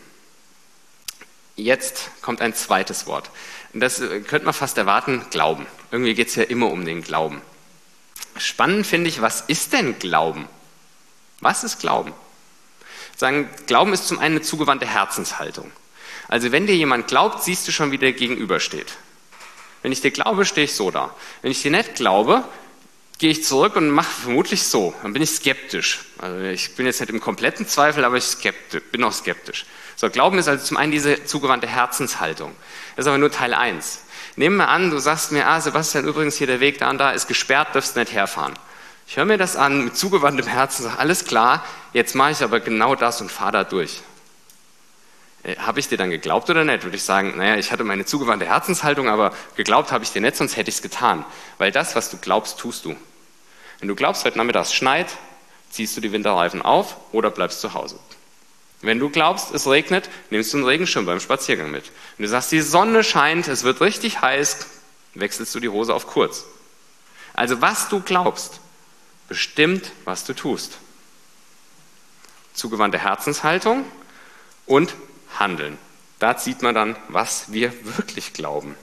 [SPEAKER 1] Jetzt kommt ein zweites Wort. Und das könnte man fast erwarten, Glauben. Irgendwie geht es ja immer um den Glauben. Spannend finde ich, was ist denn Glauben? Was ist Glauben? Sagen, Glauben ist zum einen eine zugewandte Herzenshaltung. Also wenn dir jemand glaubt, siehst du schon, wie der gegenübersteht. Wenn ich dir glaube, stehe ich so da. Wenn ich dir nicht glaube, gehe ich zurück und mache vermutlich so. Dann bin ich skeptisch. Also ich bin jetzt nicht im kompletten Zweifel, aber ich skeptisch, bin auch skeptisch. So, Glauben ist also zum einen diese zugewandte Herzenshaltung. Das ist aber nur Teil eins. Nehmen wir an, du sagst mir, ah Sebastian, übrigens hier der Weg da und da ist gesperrt, darfst nicht herfahren. Ich höre mir das an mit zugewandtem Herzen, sage, alles klar, jetzt mache ich aber genau das und fahre da durch. Habe ich dir dann geglaubt oder nicht? Würde ich sagen, naja, ich hatte meine zugewandte Herzenshaltung, aber geglaubt habe ich dir nicht, sonst hätte ich es getan. Weil das, was du glaubst, tust du. Wenn du glaubst, heute Nachmittag es schneit, ziehst du die Winterreifen auf oder bleibst zu Hause. Wenn du glaubst, es regnet, nimmst du einen Regenschirm beim Spaziergang mit. Wenn du sagst, die Sonne scheint, es wird richtig heiß, wechselst du die Hose auf kurz. Also was du glaubst, bestimmt, was du tust. Zugewandte Herzenshaltung und Handeln. Da sieht man dann, was wir wirklich glauben.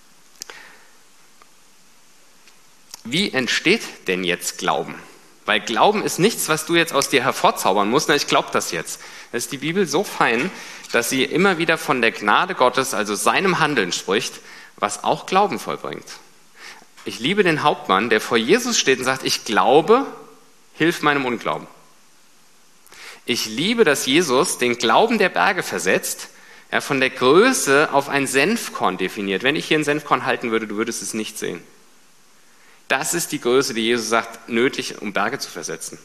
[SPEAKER 1] Wie entsteht denn jetzt Glauben? Weil Glauben ist nichts, was du jetzt aus dir hervorzaubern musst. Na, ich glaube das jetzt. Da ist die Bibel so fein, dass sie immer wieder von der Gnade Gottes, also seinem Handeln spricht, was auch Glauben vollbringt. Ich liebe den Hauptmann, der vor Jesus steht und sagt, ich glaube, hilf meinem Unglauben. Ich liebe, dass Jesus den Glauben der Berge versetzt, er von der Größe auf ein Senfkorn definiert. Wenn ich hier ein Senfkorn halten würde, du würdest es nicht sehen. Das ist die Größe, die Jesus sagt, nötig, um Berge zu versetzen.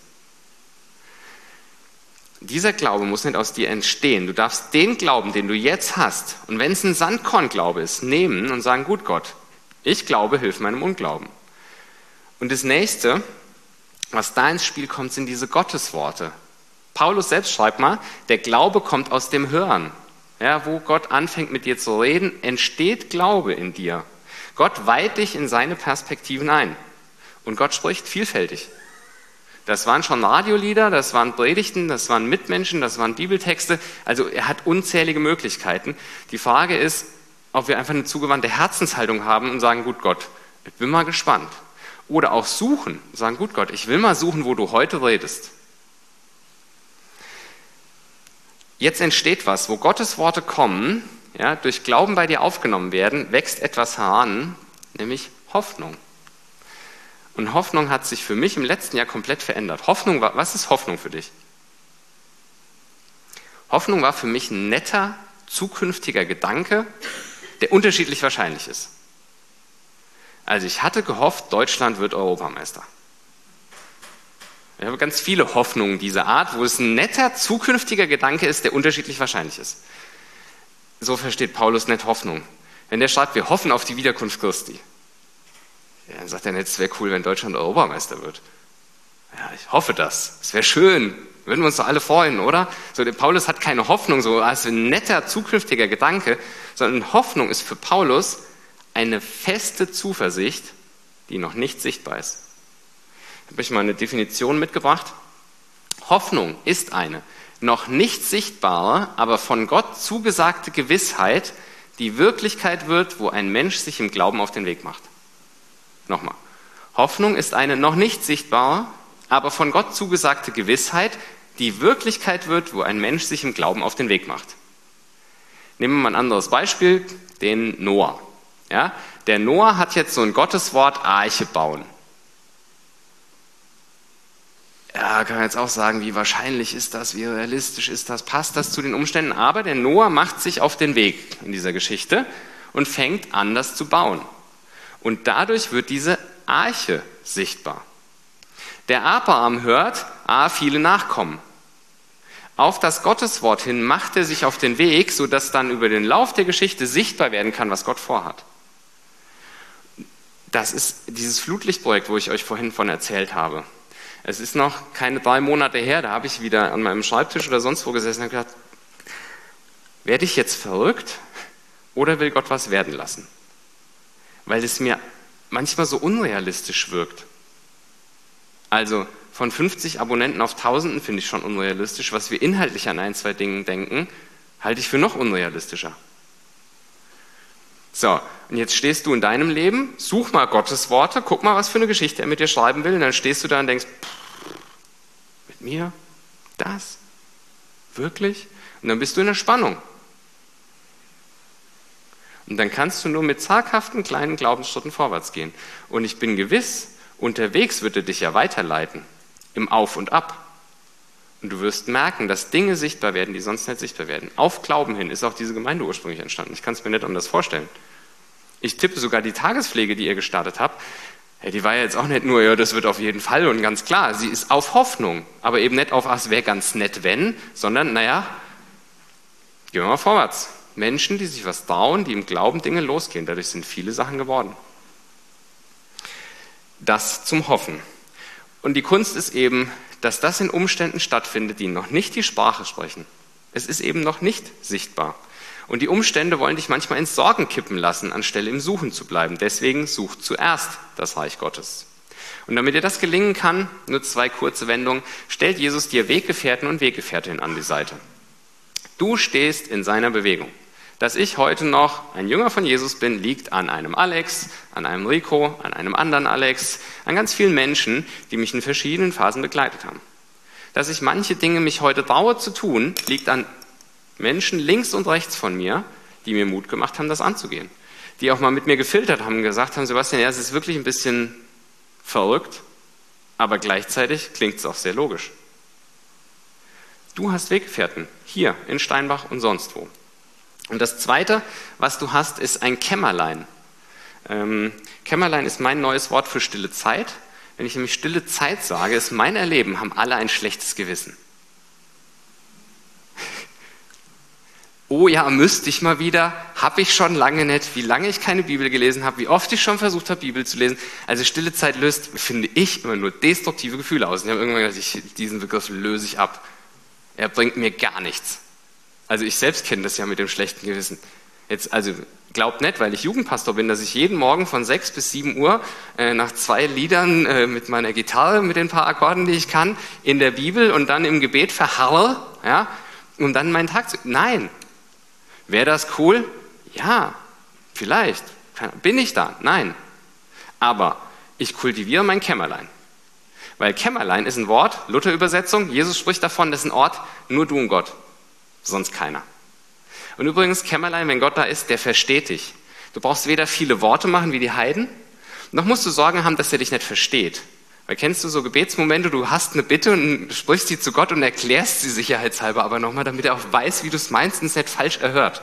[SPEAKER 1] Dieser Glaube muss nicht aus dir entstehen. Du darfst den Glauben, den du jetzt hast, und wenn es ein Sandkornglaube ist, nehmen und sagen, gut Gott, ich glaube, hilf meinem Unglauben. Und das Nächste, was da ins Spiel kommt, sind diese Gottesworte. Paulus selbst schreibt mal, der Glaube kommt aus dem Hören. Ja, wo Gott anfängt mit dir zu reden, entsteht Glaube in dir. Gott weiht dich in seine Perspektiven ein. Und Gott spricht vielfältig. Das waren schon Radiolieder, das waren Predigten, das waren Mitmenschen, das waren Bibeltexte. Also er hat unzählige Möglichkeiten. Die Frage ist, ob wir einfach eine zugewandte Herzenshaltung haben und sagen, gut Gott, ich bin mal gespannt. Oder auch suchen, sagen, gut Gott, ich will mal suchen, wo du heute redest. Jetzt entsteht was, wo Gottes Worte kommen, ja, durch Glauben bei dir aufgenommen werden, wächst etwas heran, nämlich Hoffnung. Und Hoffnung hat sich für mich im letzten Jahr komplett verändert. Hoffnung war, was ist Hoffnung für dich? Hoffnung war für mich ein netter, zukünftiger Gedanke, der unterschiedlich wahrscheinlich ist. Also ich hatte gehofft, Deutschland wird Europameister. Ich habe ganz viele Hoffnungen dieser Art, wo es ein netter, zukünftiger Gedanke ist, der unterschiedlich wahrscheinlich ist. So versteht Paulus nicht Hoffnung. Wenn der schreibt, wir hoffen auf die Wiederkunft Christi, ja, dann sagt er nicht, es wäre cool, wenn Deutschland Europameister wird. Ja, ich hoffe das. Es wäre schön. Würden wir uns doch alle freuen, oder? So, der Paulus hat keine Hoffnung, so als ein netter, zukünftiger Gedanke, sondern Hoffnung ist für Paulus eine feste Zuversicht, die noch nicht sichtbar ist. Ich habe euch mal eine Definition mitgebracht. Hoffnung ist eine noch nicht sichtbare, aber von Gott zugesagte Gewissheit, die Wirklichkeit wird, wo ein Mensch sich im Glauben auf den Weg macht. Nochmal. Hoffnung ist eine noch nicht sichtbare, aber von Gott zugesagte Gewissheit, die Wirklichkeit wird, wo ein Mensch sich im Glauben auf den Weg macht. Nehmen wir mal ein anderes Beispiel, den Noah. Ja, der Noah hat jetzt so ein Gotteswort, Arche bauen. Ja, kann man jetzt auch sagen, wie wahrscheinlich ist das, wie realistisch ist das, passt das zu den Umständen? Aber der Noah macht sich auf den Weg in dieser Geschichte und fängt an, das zu bauen. Und dadurch wird diese Arche sichtbar. Der Abraham hört, ah, viele Nachkommen. Auf das Gotteswort hin macht er sich auf den Weg, sodass dann über den Lauf der Geschichte sichtbar werden kann, was Gott vorhat. Das ist dieses Flutlichtprojekt, wo ich euch vorhin von erzählt habe. Es ist noch keine drei Monate her, da habe ich wieder an meinem Schreibtisch oder sonst wo gesessen und gedacht, werde ich jetzt verrückt oder will Gott was werden lassen? Weil es mir manchmal so unrealistisch wirkt. Also von fünfzig Abonnenten auf Tausenden finde ich schon unrealistisch. Was wir inhaltlich an ein, zwei Dingen denken, halte ich für noch unrealistischer. So, und jetzt stehst du in deinem Leben, such mal Gottes Worte, guck mal, was für eine Geschichte er mit dir schreiben will, und dann stehst du da und denkst, pff, mit mir? Das? Wirklich? Und dann bist du in der Spannung. Und dann kannst du nur mit zaghaften kleinen Glaubensschritten vorwärts gehen. Und ich bin gewiss, unterwegs wird er dich ja weiterleiten, im Auf und Ab. Und du wirst merken, dass Dinge sichtbar werden, die sonst nicht sichtbar werden. Auf Glauben hin ist auch diese Gemeinde ursprünglich entstanden. Ich kann es mir nicht anders vorstellen. Ich tippe sogar die Tagespflege, die ihr gestartet habt, ja, die war ja jetzt auch nicht nur, ja, das wird auf jeden Fall und ganz klar, sie ist auf Hoffnung, aber eben nicht auf, ach, es wäre ganz nett, wenn, sondern, naja, gehen wir mal vorwärts. Menschen, die sich was trauen, die im Glauben Dinge losgehen, dadurch sind viele Sachen geworden. Das zum Hoffen. Und die Kunst ist eben, dass das in Umständen stattfindet, die noch nicht die Sprache sprechen. Es ist eben noch nicht sichtbar. Und die Umstände wollen dich manchmal ins Sorgen kippen lassen, anstelle im Suchen zu bleiben. Deswegen such zuerst das Reich Gottes. Und damit dir das gelingen kann, nur zwei kurze Wendungen, stellt Jesus dir Weggefährten und Weggefährtinnen an die Seite. Du stehst in seiner Bewegung. Dass ich heute noch ein Jünger von Jesus bin, liegt an einem Alex, an einem Rico, an einem anderen Alex, an ganz vielen Menschen, die mich in verschiedenen Phasen begleitet haben. Dass ich manche Dinge mich heute traue zu tun, liegt an Menschen links und rechts von mir, die mir Mut gemacht haben, das anzugehen. Die auch mal mit mir gefiltert haben und gesagt haben, Sebastian, ja, es ist wirklich ein bisschen verrückt, aber gleichzeitig klingt es auch sehr logisch. Du hast Weggefährten, hier in Steinbach und sonst wo. Und das Zweite, was du hast, ist ein Kämmerlein. Ähm, Kämmerlein ist mein neues Wort für stille Zeit. Wenn ich nämlich stille Zeit sage, ist mein Erleben, haben alle ein schlechtes Gewissen. Oh ja, müsste ich mal wieder, habe ich schon lange nicht, wie lange ich keine Bibel gelesen habe, wie oft ich schon versucht habe, Bibel zu lesen. Also stille Zeit löst, finde ich, immer nur destruktive Gefühle aus. Und ich habe irgendwann gesagt, ich, diesen Begriff löse ich ab. Er bringt mir gar nichts. Also ich selbst kenne das ja mit dem schlechten Gewissen. Jetzt, also Glaubt nicht, weil ich Jugendpastor bin, dass ich jeden Morgen von sechs bis sieben Uhr äh, nach zwei Liedern äh, mit meiner Gitarre, mit den paar Akkorden, die ich kann, in der Bibel und dann im Gebet verharre, ja, um dann meinen Tag zu... Nein. Wäre das cool? Ja, vielleicht. Bin ich da? Nein. Aber ich kultiviere mein Kämmerlein. Weil Kämmerlein ist ein Wort, Luther-Übersetzung, Jesus spricht davon, das ist ein Ort, nur du und Gott, sonst keiner. Und übrigens, Kämmerlein, wenn Gott da ist, der versteht dich. Du brauchst weder viele Worte machen wie die Heiden, noch musst du Sorgen haben, dass er dich nicht versteht. Weil kennst du so Gebetsmomente, du hast eine Bitte und sprichst sie zu Gott und erklärst sie sicherheitshalber aber nochmal, damit er auch weiß, wie du es meinst und es nicht falsch erhört.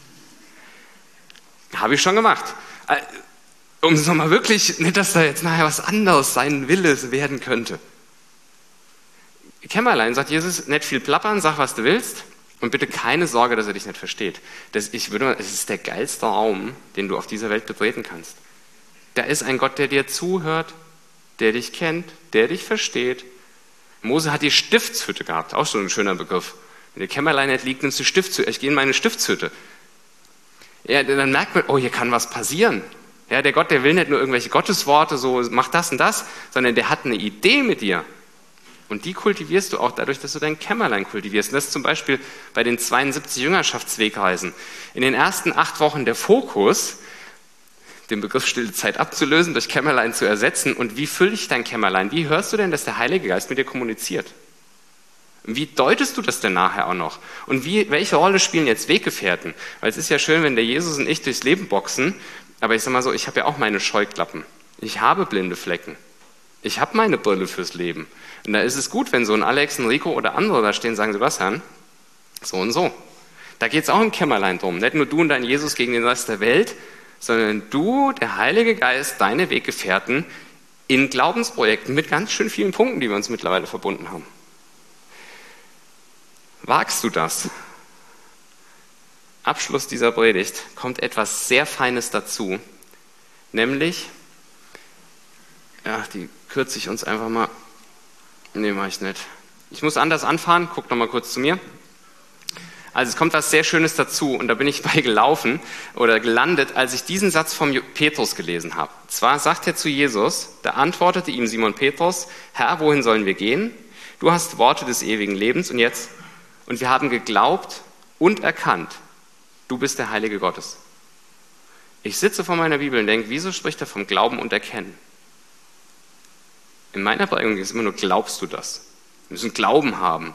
[SPEAKER 1] Habe ich schon gemacht. Um es nochmal wirklich, nicht, dass da jetzt nachher was anderes sein Wille werden könnte. Kämmerlein, sagt Jesus, nicht viel plappern, sag, was du willst. Und bitte keine Sorge, dass er dich nicht versteht. Das, ich würde, es ist der geilste Raum, den du auf dieser Welt betreten kannst. Da ist ein Gott, der dir zuhört, der dich kennt, der dich versteht. Mose hat die Stiftshütte gehabt, auch schon ein schöner Begriff. Wenn der Kämmerlein nicht liegt, nimmst du Stiftshütte. Ich gehe in meine Stiftshütte. Ja, dann merkt man, oh, hier kann was passieren. Ja, der Gott, der will nicht nur irgendwelche Gottesworte, so mach das und das, sondern der hat eine Idee mit dir. Und die kultivierst du auch dadurch, dass du dein Kämmerlein kultivierst. Und das ist zum Beispiel bei den zweiundsiebzig Jüngerschaftswegreisen. In den ersten acht Wochen der Fokus, den Begriff stille Zeit abzulösen, durch Kämmerlein zu ersetzen. Und wie fülle ich dein Kämmerlein? Wie hörst du denn, dass der Heilige Geist mit dir kommuniziert? Und wie deutest du das denn nachher auch noch? Und wie, welche Rolle spielen jetzt Weggefährten? Weil es ist ja schön, wenn der Jesus und ich durchs Leben boxen, aber ich sag mal so, ich habe ja auch meine Scheuklappen. Ich habe blinde Flecken. Ich habe meine Brille fürs Leben. Und da ist es gut, wenn so ein Alex, ein Rico oder andere da stehen und sagen, Sebastian, so und so. Da geht es auch im Kämmerlein drum. Nicht nur du und dein Jesus gegen den Rest der Welt, sondern du, der Heilige Geist, deine Weggefährten in Glaubensprojekten mit ganz schön vielen Punkten, die wir uns mittlerweile verbunden haben. Wagst du das? Abschluss dieser Predigt kommt etwas sehr Feines dazu, nämlich, ja, die kürze ich uns einfach mal. Nee, mache ich nicht. Ich muss anders anfahren, guck noch mal kurz zu mir. Also es kommt was sehr Schönes dazu und da bin ich bei gelaufen oder gelandet, als ich diesen Satz vom Petrus gelesen habe. Zwar sagt er zu Jesus, da antwortete ihm Simon Petrus, Herr, wohin sollen wir gehen? Du hast Worte des ewigen Lebens und jetzt, und wir haben geglaubt und erkannt, du bist der Heilige Gottes. Ich sitze vor meiner Bibel und denke, wieso spricht er vom Glauben und Erkennen? In meiner Prägung ist immer nur, glaubst du das? Wir müssen Glauben haben.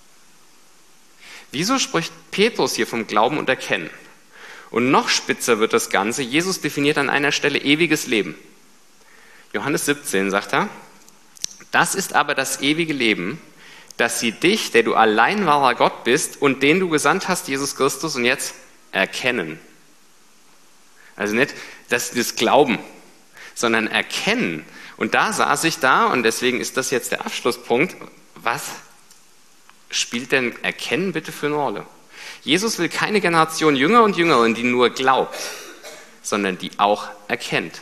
[SPEAKER 1] Wieso spricht Petrus hier vom Glauben und Erkennen? Und noch spitzer wird das Ganze. Jesus definiert an einer Stelle ewiges Leben. Johannes siebzehn sagt er, das ist aber das ewige Leben, dass sie dich, der du allein wahrer Gott bist und den du gesandt hast, Jesus Christus, und jetzt erkennen. Also nicht das, das Glauben, sondern erkennen. Und da saß ich da, und deswegen ist das jetzt der Abschlusspunkt, was spielt denn Erkennen bitte für eine Rolle? Jesus will keine Generation Jünger und Jüngerin, die nur glaubt, sondern die auch erkennt.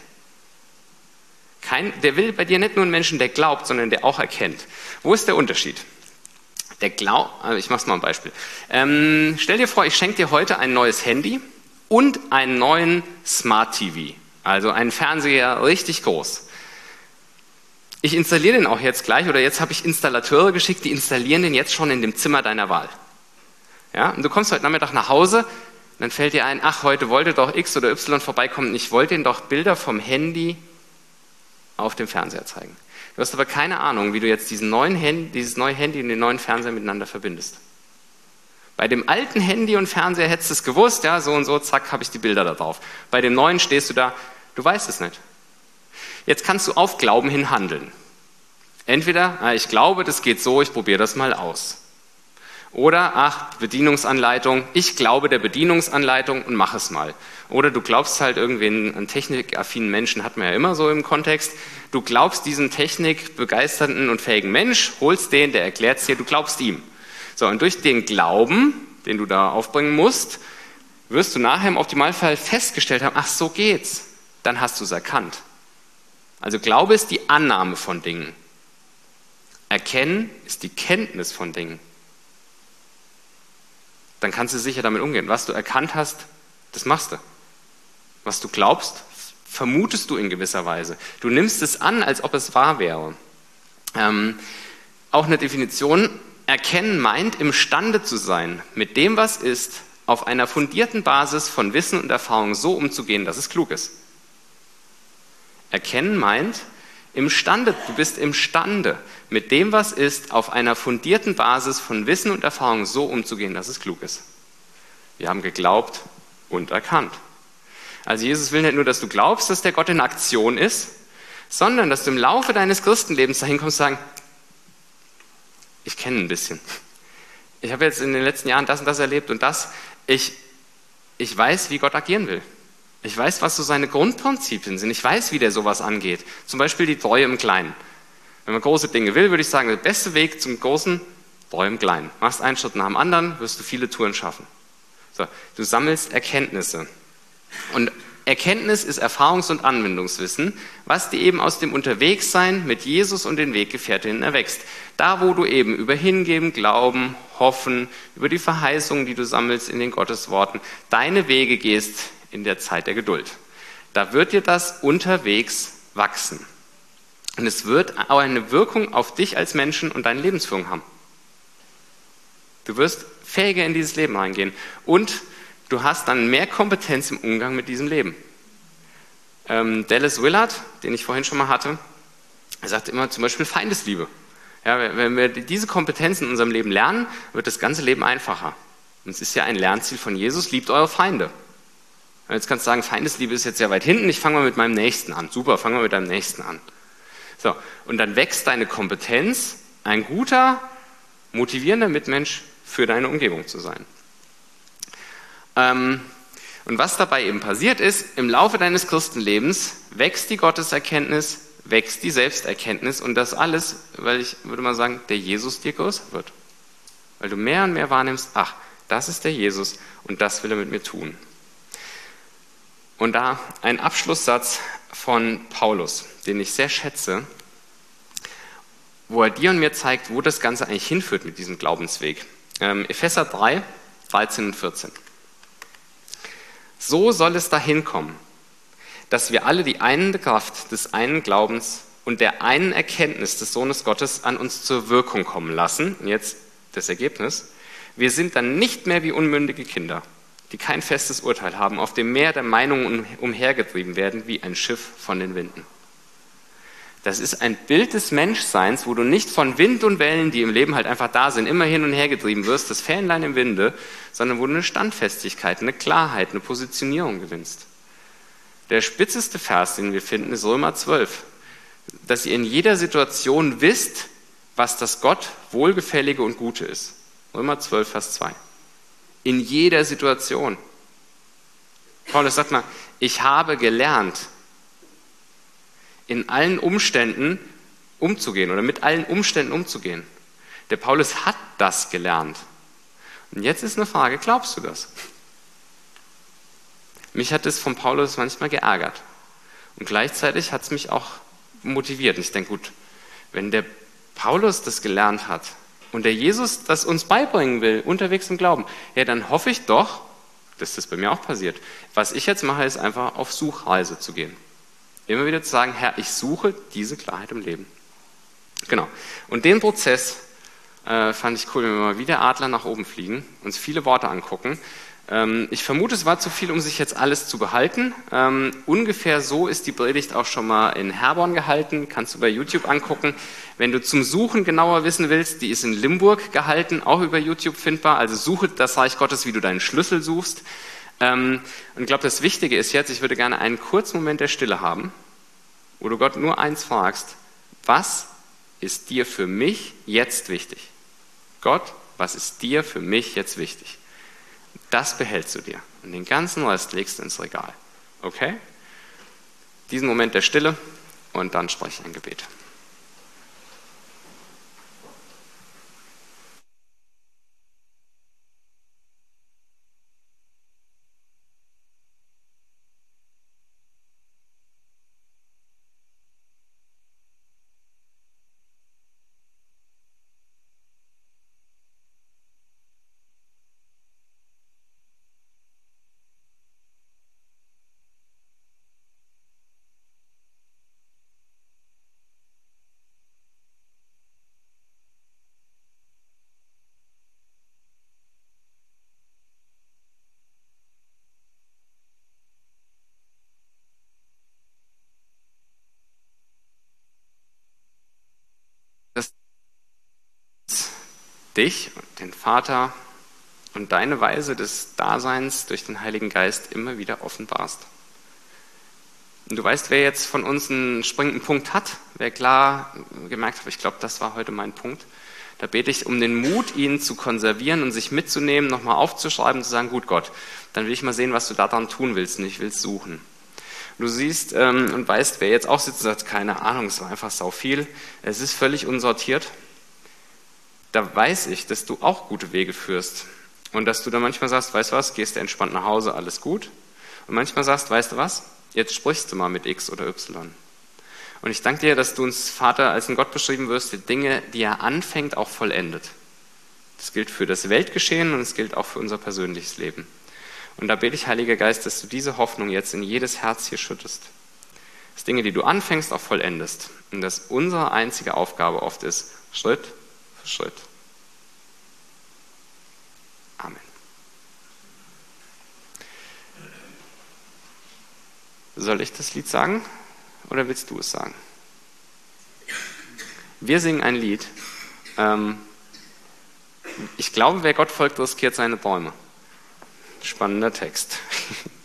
[SPEAKER 1] Kein, der will bei dir nicht nur einen Menschen, der glaubt, sondern der auch erkennt. Wo ist der Unterschied? Der Glaub, also ich mach's mal ein Beispiel. Ähm, stell dir vor, ich schenke dir heute ein neues Handy und einen neuen Smart T V, also einen Fernseher richtig groß. Ich installiere den auch jetzt gleich, oder jetzt habe ich Installateure geschickt, die installieren den jetzt schon in dem Zimmer deiner Wahl. Ja, und du kommst heute Nachmittag nach Hause, dann fällt dir ein, ach, heute wollte doch X oder Y vorbeikommen, und ich wollte ihnen doch Bilder vom Handy auf dem Fernseher zeigen. Du hast aber keine Ahnung, wie du jetzt diesen neuen Handy, dieses neue Handy und den neuen Fernseher miteinander verbindest. Bei dem alten Handy und Fernseher hättest du es gewusst, ja, so und so, zack, habe ich die Bilder da drauf. Bei dem neuen stehst du da, du weißt es nicht. Jetzt kannst du auf Glauben hin handeln. Entweder, na, ich glaube, das geht so, ich probiere das mal aus. Oder, ach, Bedienungsanleitung, ich glaube der Bedienungsanleitung und mach es mal. Oder du glaubst halt irgendwie, einen technikaffinen Menschen hat man ja immer so im Kontext, du glaubst diesem technikbegeisterten und fähigen Mensch, holst den, der erklärt es dir, du glaubst ihm. So, und durch den Glauben, den du da aufbringen musst, wirst du nachher im Optimalfall festgestellt haben, ach, so geht's. Dann hast du es erkannt. Also Glaube ist die Annahme von Dingen. Erkennen ist die Kenntnis von Dingen. Dann kannst du sicher damit umgehen. Was du erkannt hast, das machst du. Was du glaubst, vermutest du in gewisser Weise. Du nimmst es an, als ob es wahr wäre. Ähm, auch eine Definition, erkennen meint, imstande zu sein, mit dem, was ist, auf einer fundierten Basis von Wissen und Erfahrung so umzugehen, dass es klug ist. Erkennen meint, imstande, du bist imstande, mit dem, was ist, auf einer fundierten Basis von Wissen und Erfahrung so umzugehen, dass es klug ist. Wir haben geglaubt und erkannt. Also Jesus will nicht nur, dass du glaubst, dass der Gott in Aktion ist, sondern dass du im Laufe deines Christenlebens dahin kommst und sagen, ich kenne ein bisschen. Ich habe jetzt in den letzten Jahren das und das erlebt und das. Ich, ich weiß, wie Gott agieren will. Ich weiß, was so seine Grundprinzipien sind. Ich weiß, wie der sowas angeht. Zum Beispiel die Treue im Kleinen. Wenn man große Dinge will, würde ich sagen, der beste Weg zum Großen, Treue im Kleinen. Machst einen Schritt nach dem anderen, wirst du viele Touren schaffen. So, du sammelst Erkenntnisse. Und Erkenntnis ist Erfahrungs- und Anwendungswissen, was dir eben aus dem Unterwegssein mit Jesus und den Weggefährtinnen erwächst. Da, wo du eben über Hingeben, Glauben, Hoffen, über die Verheißungen, die du sammelst in den Gottesworten, deine Wege gehst in der Zeit der Geduld. Da wird dir das unterwegs wachsen. Und es wird auch eine Wirkung auf dich als Menschen und deine Lebensführung haben. Du wirst fähiger in dieses Leben reingehen und du hast dann mehr Kompetenz im Umgang mit diesem Leben. Ähm, Dallas Willard, den ich vorhin schon mal hatte, er sagt immer zum Beispiel Feindesliebe. Ja, wenn wir diese Kompetenzen in unserem Leben lernen, wird das ganze Leben einfacher. Und es ist ja ein Lernziel von Jesus, liebt eure Feinde. Und jetzt kannst du sagen, Feindesliebe ist jetzt sehr weit hinten, ich fange mal mit meinem Nächsten an. Super, fang mal mit deinem Nächsten an. So, und dann wächst deine Kompetenz, ein guter, motivierender Mitmensch für deine Umgebung zu sein. Ähm, und was dabei eben passiert ist, im Laufe deines Christenlebens wächst die Gotteserkenntnis, wächst die Selbsterkenntnis und das alles, weil ich würde mal sagen, der Jesus dir größer wird. Weil du mehr und mehr wahrnimmst, ach, das ist der Jesus und das will er mit mir tun. Und da ein Abschlusssatz von Paulus, den ich sehr schätze, wo er dir und mir zeigt, wo das Ganze eigentlich hinführt mit diesem Glaubensweg. Ähm, Epheser drei, dreizehn und vierzehn. So soll es dahin kommen, dass wir alle die einende Kraft des einen Glaubens und der einen Erkenntnis des Sohnes Gottes an uns zur Wirkung kommen lassen. Und jetzt das Ergebnis. Wir sind dann nicht mehr wie unmündige Kinder, die kein festes Urteil haben, auf dem Meer der Meinungen umhergetrieben werden, wie ein Schiff von den Winden. Das ist ein Bild des Menschseins, wo du nicht von Wind und Wellen, die im Leben halt einfach da sind, immer hin und her getrieben wirst, das Fähnlein im Winde, sondern wo du eine Standfestigkeit, eine Klarheit, eine Positionierung gewinnst. Der spitzeste Vers, den wir finden, ist Römer zwölf, dass ihr in jeder Situation wisst, was das Gott Wohlgefällige und Gute ist. Römer zwölf, Vers zwei. In jeder Situation. Paulus sagt mal, ich habe gelernt, in allen Umständen umzugehen oder mit allen Umständen umzugehen. Der Paulus hat das gelernt. Und jetzt ist eine Frage, glaubst du das? Mich hat es von Paulus manchmal geärgert. Und gleichzeitig hat es mich auch motiviert. Und ich denke, gut, wenn der Paulus das gelernt hat und der Jesus das uns beibringen will, unterwegs im Glauben, ja, dann hoffe ich doch, dass das bei mir auch passiert. Was ich jetzt mache, ist einfach auf Suchreise zu gehen. Immer wieder zu sagen, Herr, ich suche diese Klarheit im Leben. Genau. Und den Prozess äh, fand ich cool, wenn wir mal wie der Adler nach oben fliegen, uns viele Worte angucken. Ähm, ich vermute, es war zu viel, um sich jetzt alles zu behalten. Ähm, ungefähr so ist die Predigt auch schon mal in Herborn gehalten. Kannst du bei YouTube angucken. Wenn du zum Suchen genauer wissen willst, die ist in Limburg gehalten, auch über YouTube findbar. Also suche das Reich Gottes, wie du deinen Schlüssel suchst. Und ich glaube, das Wichtige ist jetzt, ich würde gerne einen kurzen Moment der Stille haben, wo du Gott nur eins fragst, was ist dir für mich jetzt wichtig? Gott, was ist dir für mich jetzt wichtig? Das behältst du dir und den ganzen Rest legst du ins Regal. Okay? Diesen Moment der Stille und dann spreche ich ein Gebet. dich und den Vater und deine Weise des Daseins durch den Heiligen Geist immer wieder offenbarst. Und du weißt, wer jetzt von uns einen springenden Punkt hat, wer klar gemerkt hat, ich glaube, das war heute mein Punkt, da bete ich um den Mut, ihn zu konservieren und sich mitzunehmen, nochmal aufzuschreiben und zu sagen, gut Gott, dann will ich mal sehen, was du daran tun willst und ich will es suchen. Du siehst ähm, und weißt, wer jetzt auch sitzt und sagt, keine Ahnung, es war einfach sau viel, es ist völlig unsortiert. Da weiß ich, dass du auch gute Wege führst und dass du dann manchmal sagst, weißt du was, gehst du entspannt nach Hause, alles gut. Und manchmal sagst, weißt du was, jetzt sprichst du mal mit X oder Y. Und ich danke dir, dass du uns, Vater, als ein Gott beschrieben wirst, die Dinge, die er anfängt, auch vollendet. Das gilt für das Weltgeschehen und es gilt auch für unser persönliches Leben. Und da bete ich, Heiliger Geist, dass du diese Hoffnung jetzt in jedes Herz hier schüttest. Dass Dinge, die du anfängst, auch vollendest. Und dass unsere einzige Aufgabe oft ist, Schritt für Schritt. Amen. Soll ich das Lied sagen oder willst du es sagen? Wir singen ein Lied. Ähm, ich glaube, wer Gott folgt, riskiert seine Bäume. Spannender Text.